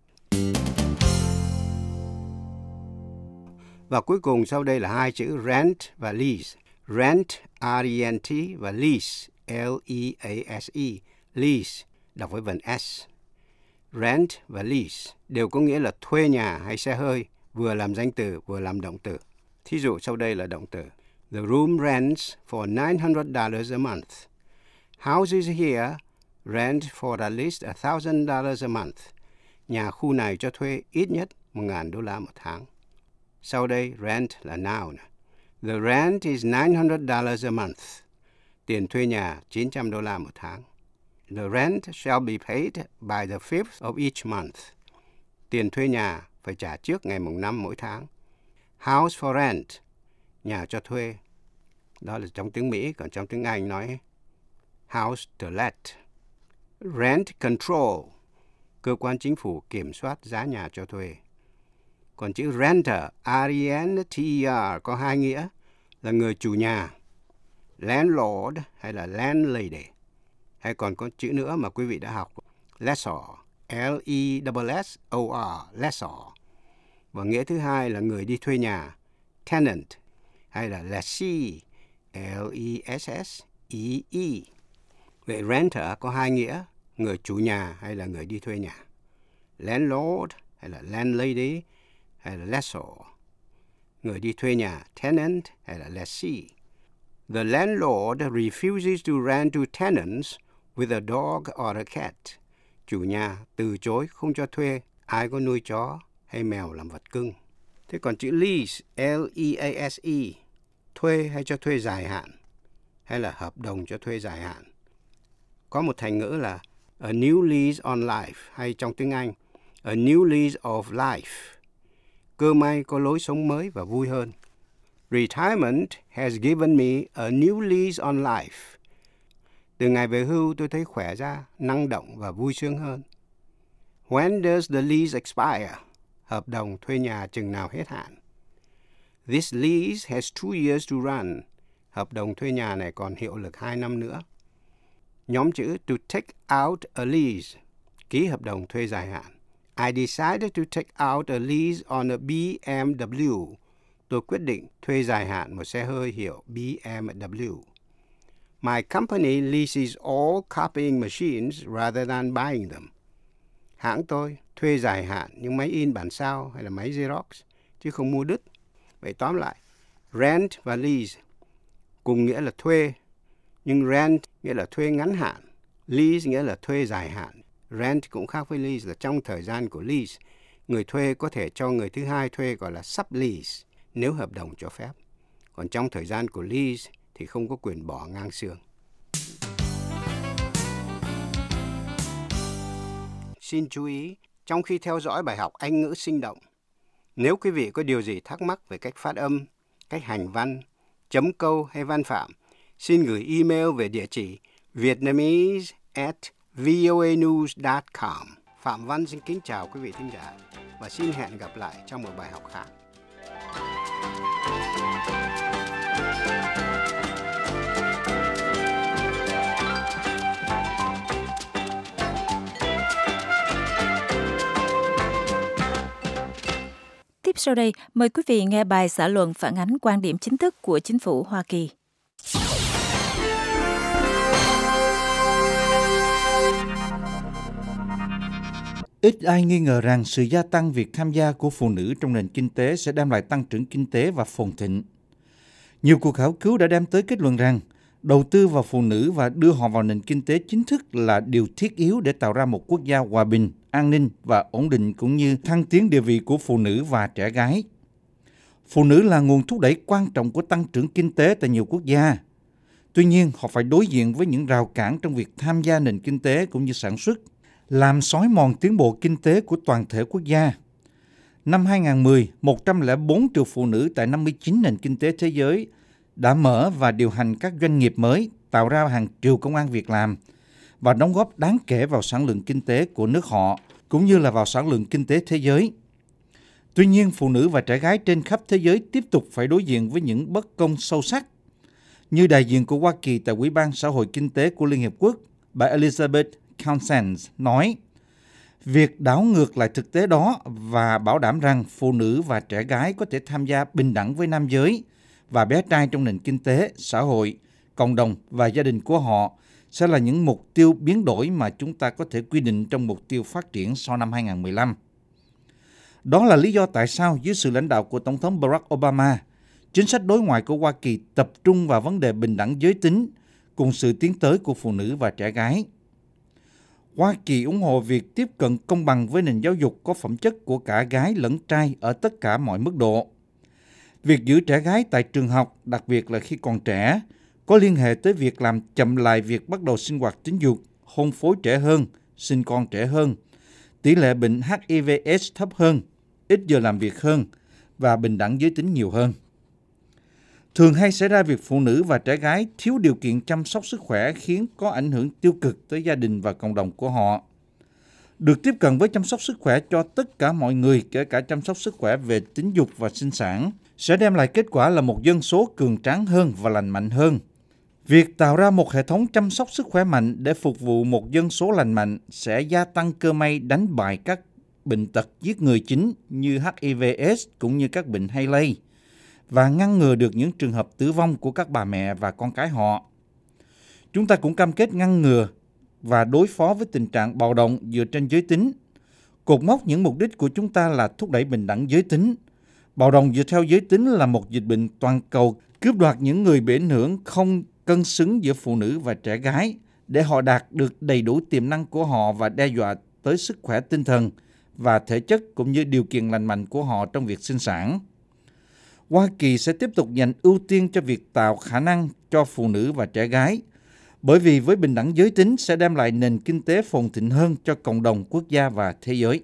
Và cuối cùng sau đây là hai chữ rent và lease. Rent, R E N T và lease, L E A S E. Lease, đọc với vần S. Rent và lease đều có nghĩa là thuê nhà hay xe hơi, vừa làm danh từ vừa làm động từ. Thí dụ sau đây là động từ. The room rents for nine hundred dollars a month. Houses here rent for at least one thousand dollars a month. Nhà khu này cho thuê ít nhất một nghìn đô la một tháng. Sau đây, rent là noun. The rent is nine hundred dollars a month. Tiền thuê nhà chín trăm đô la một tháng. The rent shall be paid by the fifth of each month. Tiền thuê nhà phải trả trước ngày mùng năm mỗi tháng. House for rent, nhà cho thuê. Đó là trong tiếng Mỹ, còn trong tiếng Anh nói house to let. Rent control, cơ quan chính phủ kiểm soát giá nhà cho thuê. Còn chữ renter, R E N T E R, có hai nghĩa là người chủ nhà, landlord hay là landlady. Hay còn có chữ nữa mà quý vị đã học, lessor, L E S S O R, lessor. Và nghĩa thứ hai là người đi thuê nhà, tenant hay là lessee, L E S S E E. Vậy renter có hai nghĩa, người chủ nhà hay là người đi thuê nhà. Landlord hay là landlady hay là lessor. Người đi thuê nhà, tenant hay là lessee. The landlord refuses to rent to tenants with a dog or a cat. Chủ nhà từ chối không cho thuê ai có nuôi chó hay mèo làm vật cưng. Thế còn chữ lease, L E A S E, thuê hay cho thuê dài hạn, hay là hợp đồng cho thuê dài hạn. Có một thành ngữ là a new lease on life, hay trong tiếng Anh, a new lease of life. Cơ may có lối sống mới và vui hơn. Retirement has given me a new lease on life. Từ ngày về hưu tôi thấy khỏe ra, năng động và vui sướng hơn. When does the lease expire? Hợp đồng thuê nhà chừng nào hết hạn. This lease has two years to run. Hợp đồng thuê nhà này còn hiệu lực hai năm nữa. Nhóm chữ to take out a lease, ký hợp đồng thuê dài hạn. I decided to take out a lease on a B M W. Tôi quyết định thuê dài hạn một xe hơi hiệu B M W. My company leases all copying machines rather than buying them. Hãng tôi thuê dài hạn những máy in bản sao hay là máy Xerox, chứ không mua đứt. Vậy tóm lại, rent và lease cùng nghĩa là thuê, nhưng rent nghĩa là thuê ngắn hạn, lease nghĩa là thuê dài hạn. Rent cũng khác với lease là trong thời gian của lease, người thuê có thể cho người thứ hai thuê gọi là sublease nếu hợp đồng cho phép. Còn trong thời gian của lease thì không có quyền bỏ ngang xương. Xin chú ý, trong khi theo dõi bài học Anh ngữ sinh động, nếu quý vị có điều gì thắc mắc về cách phát âm, cách hành văn, chấm câu hay văn phạm, xin gửi email về địa chỉ vietnamese at voanews dot com. Phạm Văn xin kính chào quý vị thính giả và xin hẹn gặp lại trong một bài học khác. Tiếp sau đây, mời quý vị nghe bài xã luận phản ánh quan điểm chính thức của chính phủ Hoa Kỳ. Ít ai nghi ngờ rằng sự gia tăng việc tham gia của phụ nữ trong nền kinh tế sẽ đem lại tăng trưởng kinh tế và phồn thịnh. Nhiều cuộc khảo cứu đã đem tới kết luận rằng đầu tư vào phụ nữ và đưa họ vào nền kinh tế chính thức là điều thiết yếu để tạo ra một quốc gia hòa bình, an ninh và ổn định, cũng như thăng tiến địa vị của phụ nữ và trẻ gái. Phụ nữ là nguồn thúc đẩy quan trọng của tăng trưởng kinh tế tại nhiều quốc gia. Tuy nhiên, họ phải đối diện với những rào cản trong việc tham gia nền kinh tế cũng như sản xuất, làm xói mòn tiến bộ kinh tế của toàn thể quốc gia. Năm hai không một không, một trăm lẻ bốn triệu phụ nữ tại năm mươi chín nền kinh tế thế giới đã mở và điều hành các doanh nghiệp mới, tạo ra hàng triệu công ăn việc làm và đóng góp đáng kể vào sản lượng kinh tế của nước họ, cũng như là vào sản lượng kinh tế thế giới. Tuy nhiên, phụ nữ và trẻ gái trên khắp thế giới tiếp tục phải đối diện với những bất công sâu sắc. Như đại diện của Hoa Kỳ tại Ủy ban Xã hội Kinh tế của Liên Hiệp Quốc, bà Elizabeth Cousins nói, việc đảo ngược lại thực tế đó và bảo đảm rằng phụ nữ và trẻ gái có thể tham gia bình đẳng với nam giới và bé trai trong nền kinh tế, xã hội, cộng đồng và gia đình của họ sẽ là những mục tiêu biến đổi mà chúng ta có thể quy định trong mục tiêu phát triển sau năm hai không một lăm. Đó là lý do tại sao dưới sự lãnh đạo của Tổng thống Barack Obama, chính sách đối ngoại của Hoa Kỳ tập trung vào vấn đề bình đẳng giới tính, cùng sự tiến tới của phụ nữ và trẻ gái. Hoa Kỳ ủng hộ việc tiếp cận công bằng với nền giáo dục có phẩm chất của cả gái lẫn trai ở tất cả mọi mức độ. Việc giữ trẻ gái tại trường học, đặc biệt là khi còn trẻ, có liên hệ tới việc làm chậm lại việc bắt đầu sinh hoạt tính dục, hôn phối trẻ hơn, sinh con trẻ hơn, tỷ lệ bệnh H I V AIDS thấp hơn, ít giờ làm việc hơn và bình đẳng giới tính nhiều hơn. Thường hay xảy ra việc phụ nữ và trẻ gái thiếu điều kiện chăm sóc sức khỏe khiến có ảnh hưởng tiêu cực tới gia đình và cộng đồng của họ. Được tiếp cận với chăm sóc sức khỏe cho tất cả mọi người, kể cả chăm sóc sức khỏe về tính dục và sinh sản, sẽ đem lại kết quả là một dân số cường tráng hơn và lành mạnh hơn. Việc tạo ra một hệ thống chăm sóc sức khỏe mạnh để phục vụ một dân số lành mạnh sẽ gia tăng cơ may đánh bại các bệnh tật giết người chính như H I V AIDS cũng như các bệnh hay lây, và ngăn ngừa được những trường hợp tử vong của các bà mẹ và con cái họ. Chúng ta cũng cam kết ngăn ngừa và đối phó với tình trạng bạo động dựa trên giới tính. Cột mốc những mục đích của chúng ta là thúc đẩy bình đẳng giới tính. Bạo động dựa theo giới tính là một dịch bệnh toàn cầu cướp đoạt những người bị ảnh hưởng không cân xứng giữa phụ nữ và trẻ gái để họ đạt được đầy đủ tiềm năng của họ và đe dọa tới sức khỏe tinh thần và thể chất cũng như điều kiện lành mạnh của họ trong việc sinh sản. Hoa Kỳ sẽ tiếp tục dành ưu tiên cho việc tạo khả năng cho phụ nữ và trẻ gái, bởi vì với bình đẳng giới tính sẽ đem lại nền kinh tế phồn thịnh hơn cho cộng đồng, quốc gia và thế giới.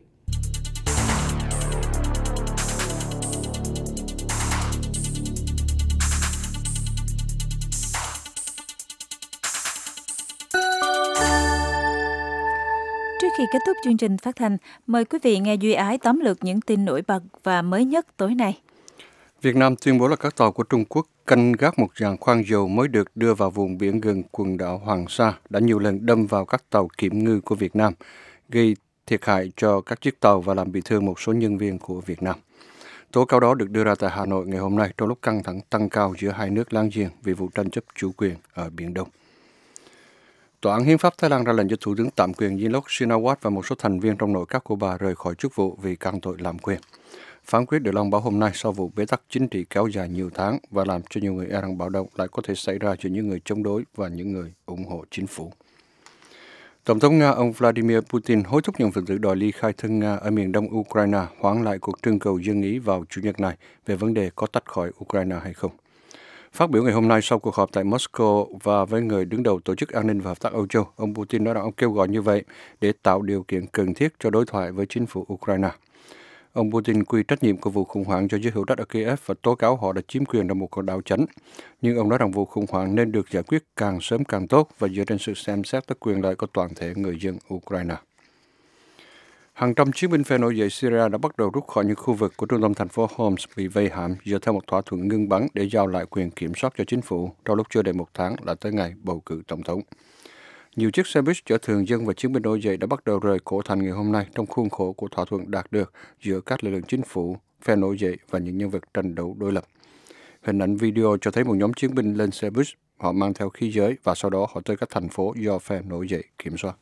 Trước khi kết thúc chương trình phát thanh, mời quý vị nghe Duy Ái tóm lược những tin nổi bật và mới nhất tối nay. Việt Nam tuyên bố là các tàu của Trung Quốc canh gác một giàn khoan dầu mới được đưa vào vùng biển gần quần đảo Hoàng Sa đã nhiều lần đâm vào các tàu kiểm ngư của Việt Nam, gây thiệt hại cho các chiếc tàu và làm bị thương một số nhân viên của Việt Nam. Tố cáo đó được đưa ra tại Hà Nội ngày hôm nay trong lúc căng thẳng tăng cao giữa hai nước láng giềng vì vụ tranh chấp chủ quyền ở Biển Đông. Tòa án Hiến pháp Thái Lan ra lệnh cho Thủ tướng tạm quyền Yingluck Shinawatra và một số thành viên trong nội các của bà rời khỏi chức vụ vì can tội lạm quyền. Phán quyết được loan báo hôm nay sau vụ bế tắc chính trị kéo dài nhiều tháng và làm cho nhiều người e rằng bạo động lại có thể xảy ra cho những người chống đối và những người ủng hộ chính phủ. Tổng thống Nga ông Vladimir Putin hối thúc những phần tử đòi ly khai thân Nga ở miền đông Ukraine hoãn lại cuộc trưng cầu dân ý vào Chủ nhật này về vấn đề có tách khỏi Ukraine hay không. Phát biểu ngày hôm nay sau cuộc họp tại Moscow và với người đứng đầu Tổ chức An ninh và Hợp tác Âu Châu, ông Putin nói rằng ông kêu gọi như vậy để tạo điều kiện cần thiết cho đối thoại với chính phủ Ukraine. Ông Putin quy trách nhiệm của vụ khủng hoảng cho giới hữu trách ở Kiev và tố cáo họ đã chiếm quyền trong một cuộc đảo chánh. Nhưng ông nói rằng vụ khủng hoảng nên được giải quyết càng sớm càng tốt và dựa trên sự xem xét các quyền lợi của toàn thể người dân Ukraine. Hàng trăm chiến binh phe nổi dậy Syria đã bắt đầu rút khỏi những khu vực của trung tâm thành phố Homs bị vây hãm dựa theo một thỏa thuận ngưng bắn để giao lại quyền kiểm soát cho chính phủ trong lúc chưa đầy một tháng là tới ngày bầu cử tổng thống. Nhiều chiếc xe buýt chở thường dân và chiến binh nổi dậy đã bắt đầu rời cổ thành ngày hôm nay trong khuôn khổ của thỏa thuận đạt được giữa các lực lượng chính phủ, phe nổi dậy và những nhân vật tranh đấu đối lập. Hình ảnh video cho thấy một nhóm chiến binh lên xe buýt, họ mang theo khí giới và sau đó họ tới các thành phố do phe nổi dậy kiểm soát.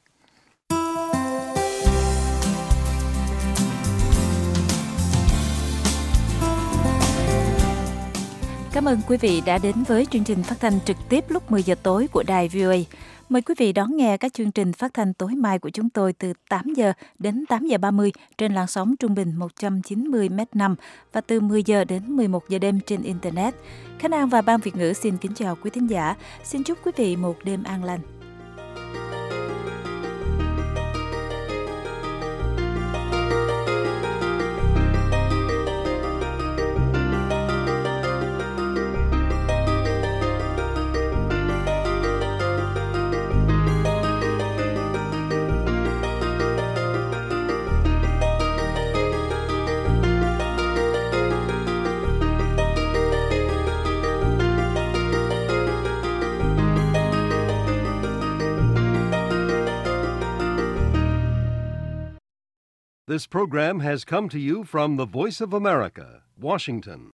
Cảm ơn quý vị đã đến với chương trình phát thanh trực tiếp lúc mười giờ tối của đài vê o a. Mời quý vị đón nghe các chương trình phát thanh tối mai của chúng tôi từ tám giờ đến tám giờ ba mươi trên làn sóng trung bình một trăm chín mươi mét năm và từ mười giờ đến mười một giờ đêm trên Internet. Khánh An và Ban Việt ngữ xin kính chào quý thính giả. Xin chúc quý vị một đêm an lành. This program has come to you from the Voice of America, Washington.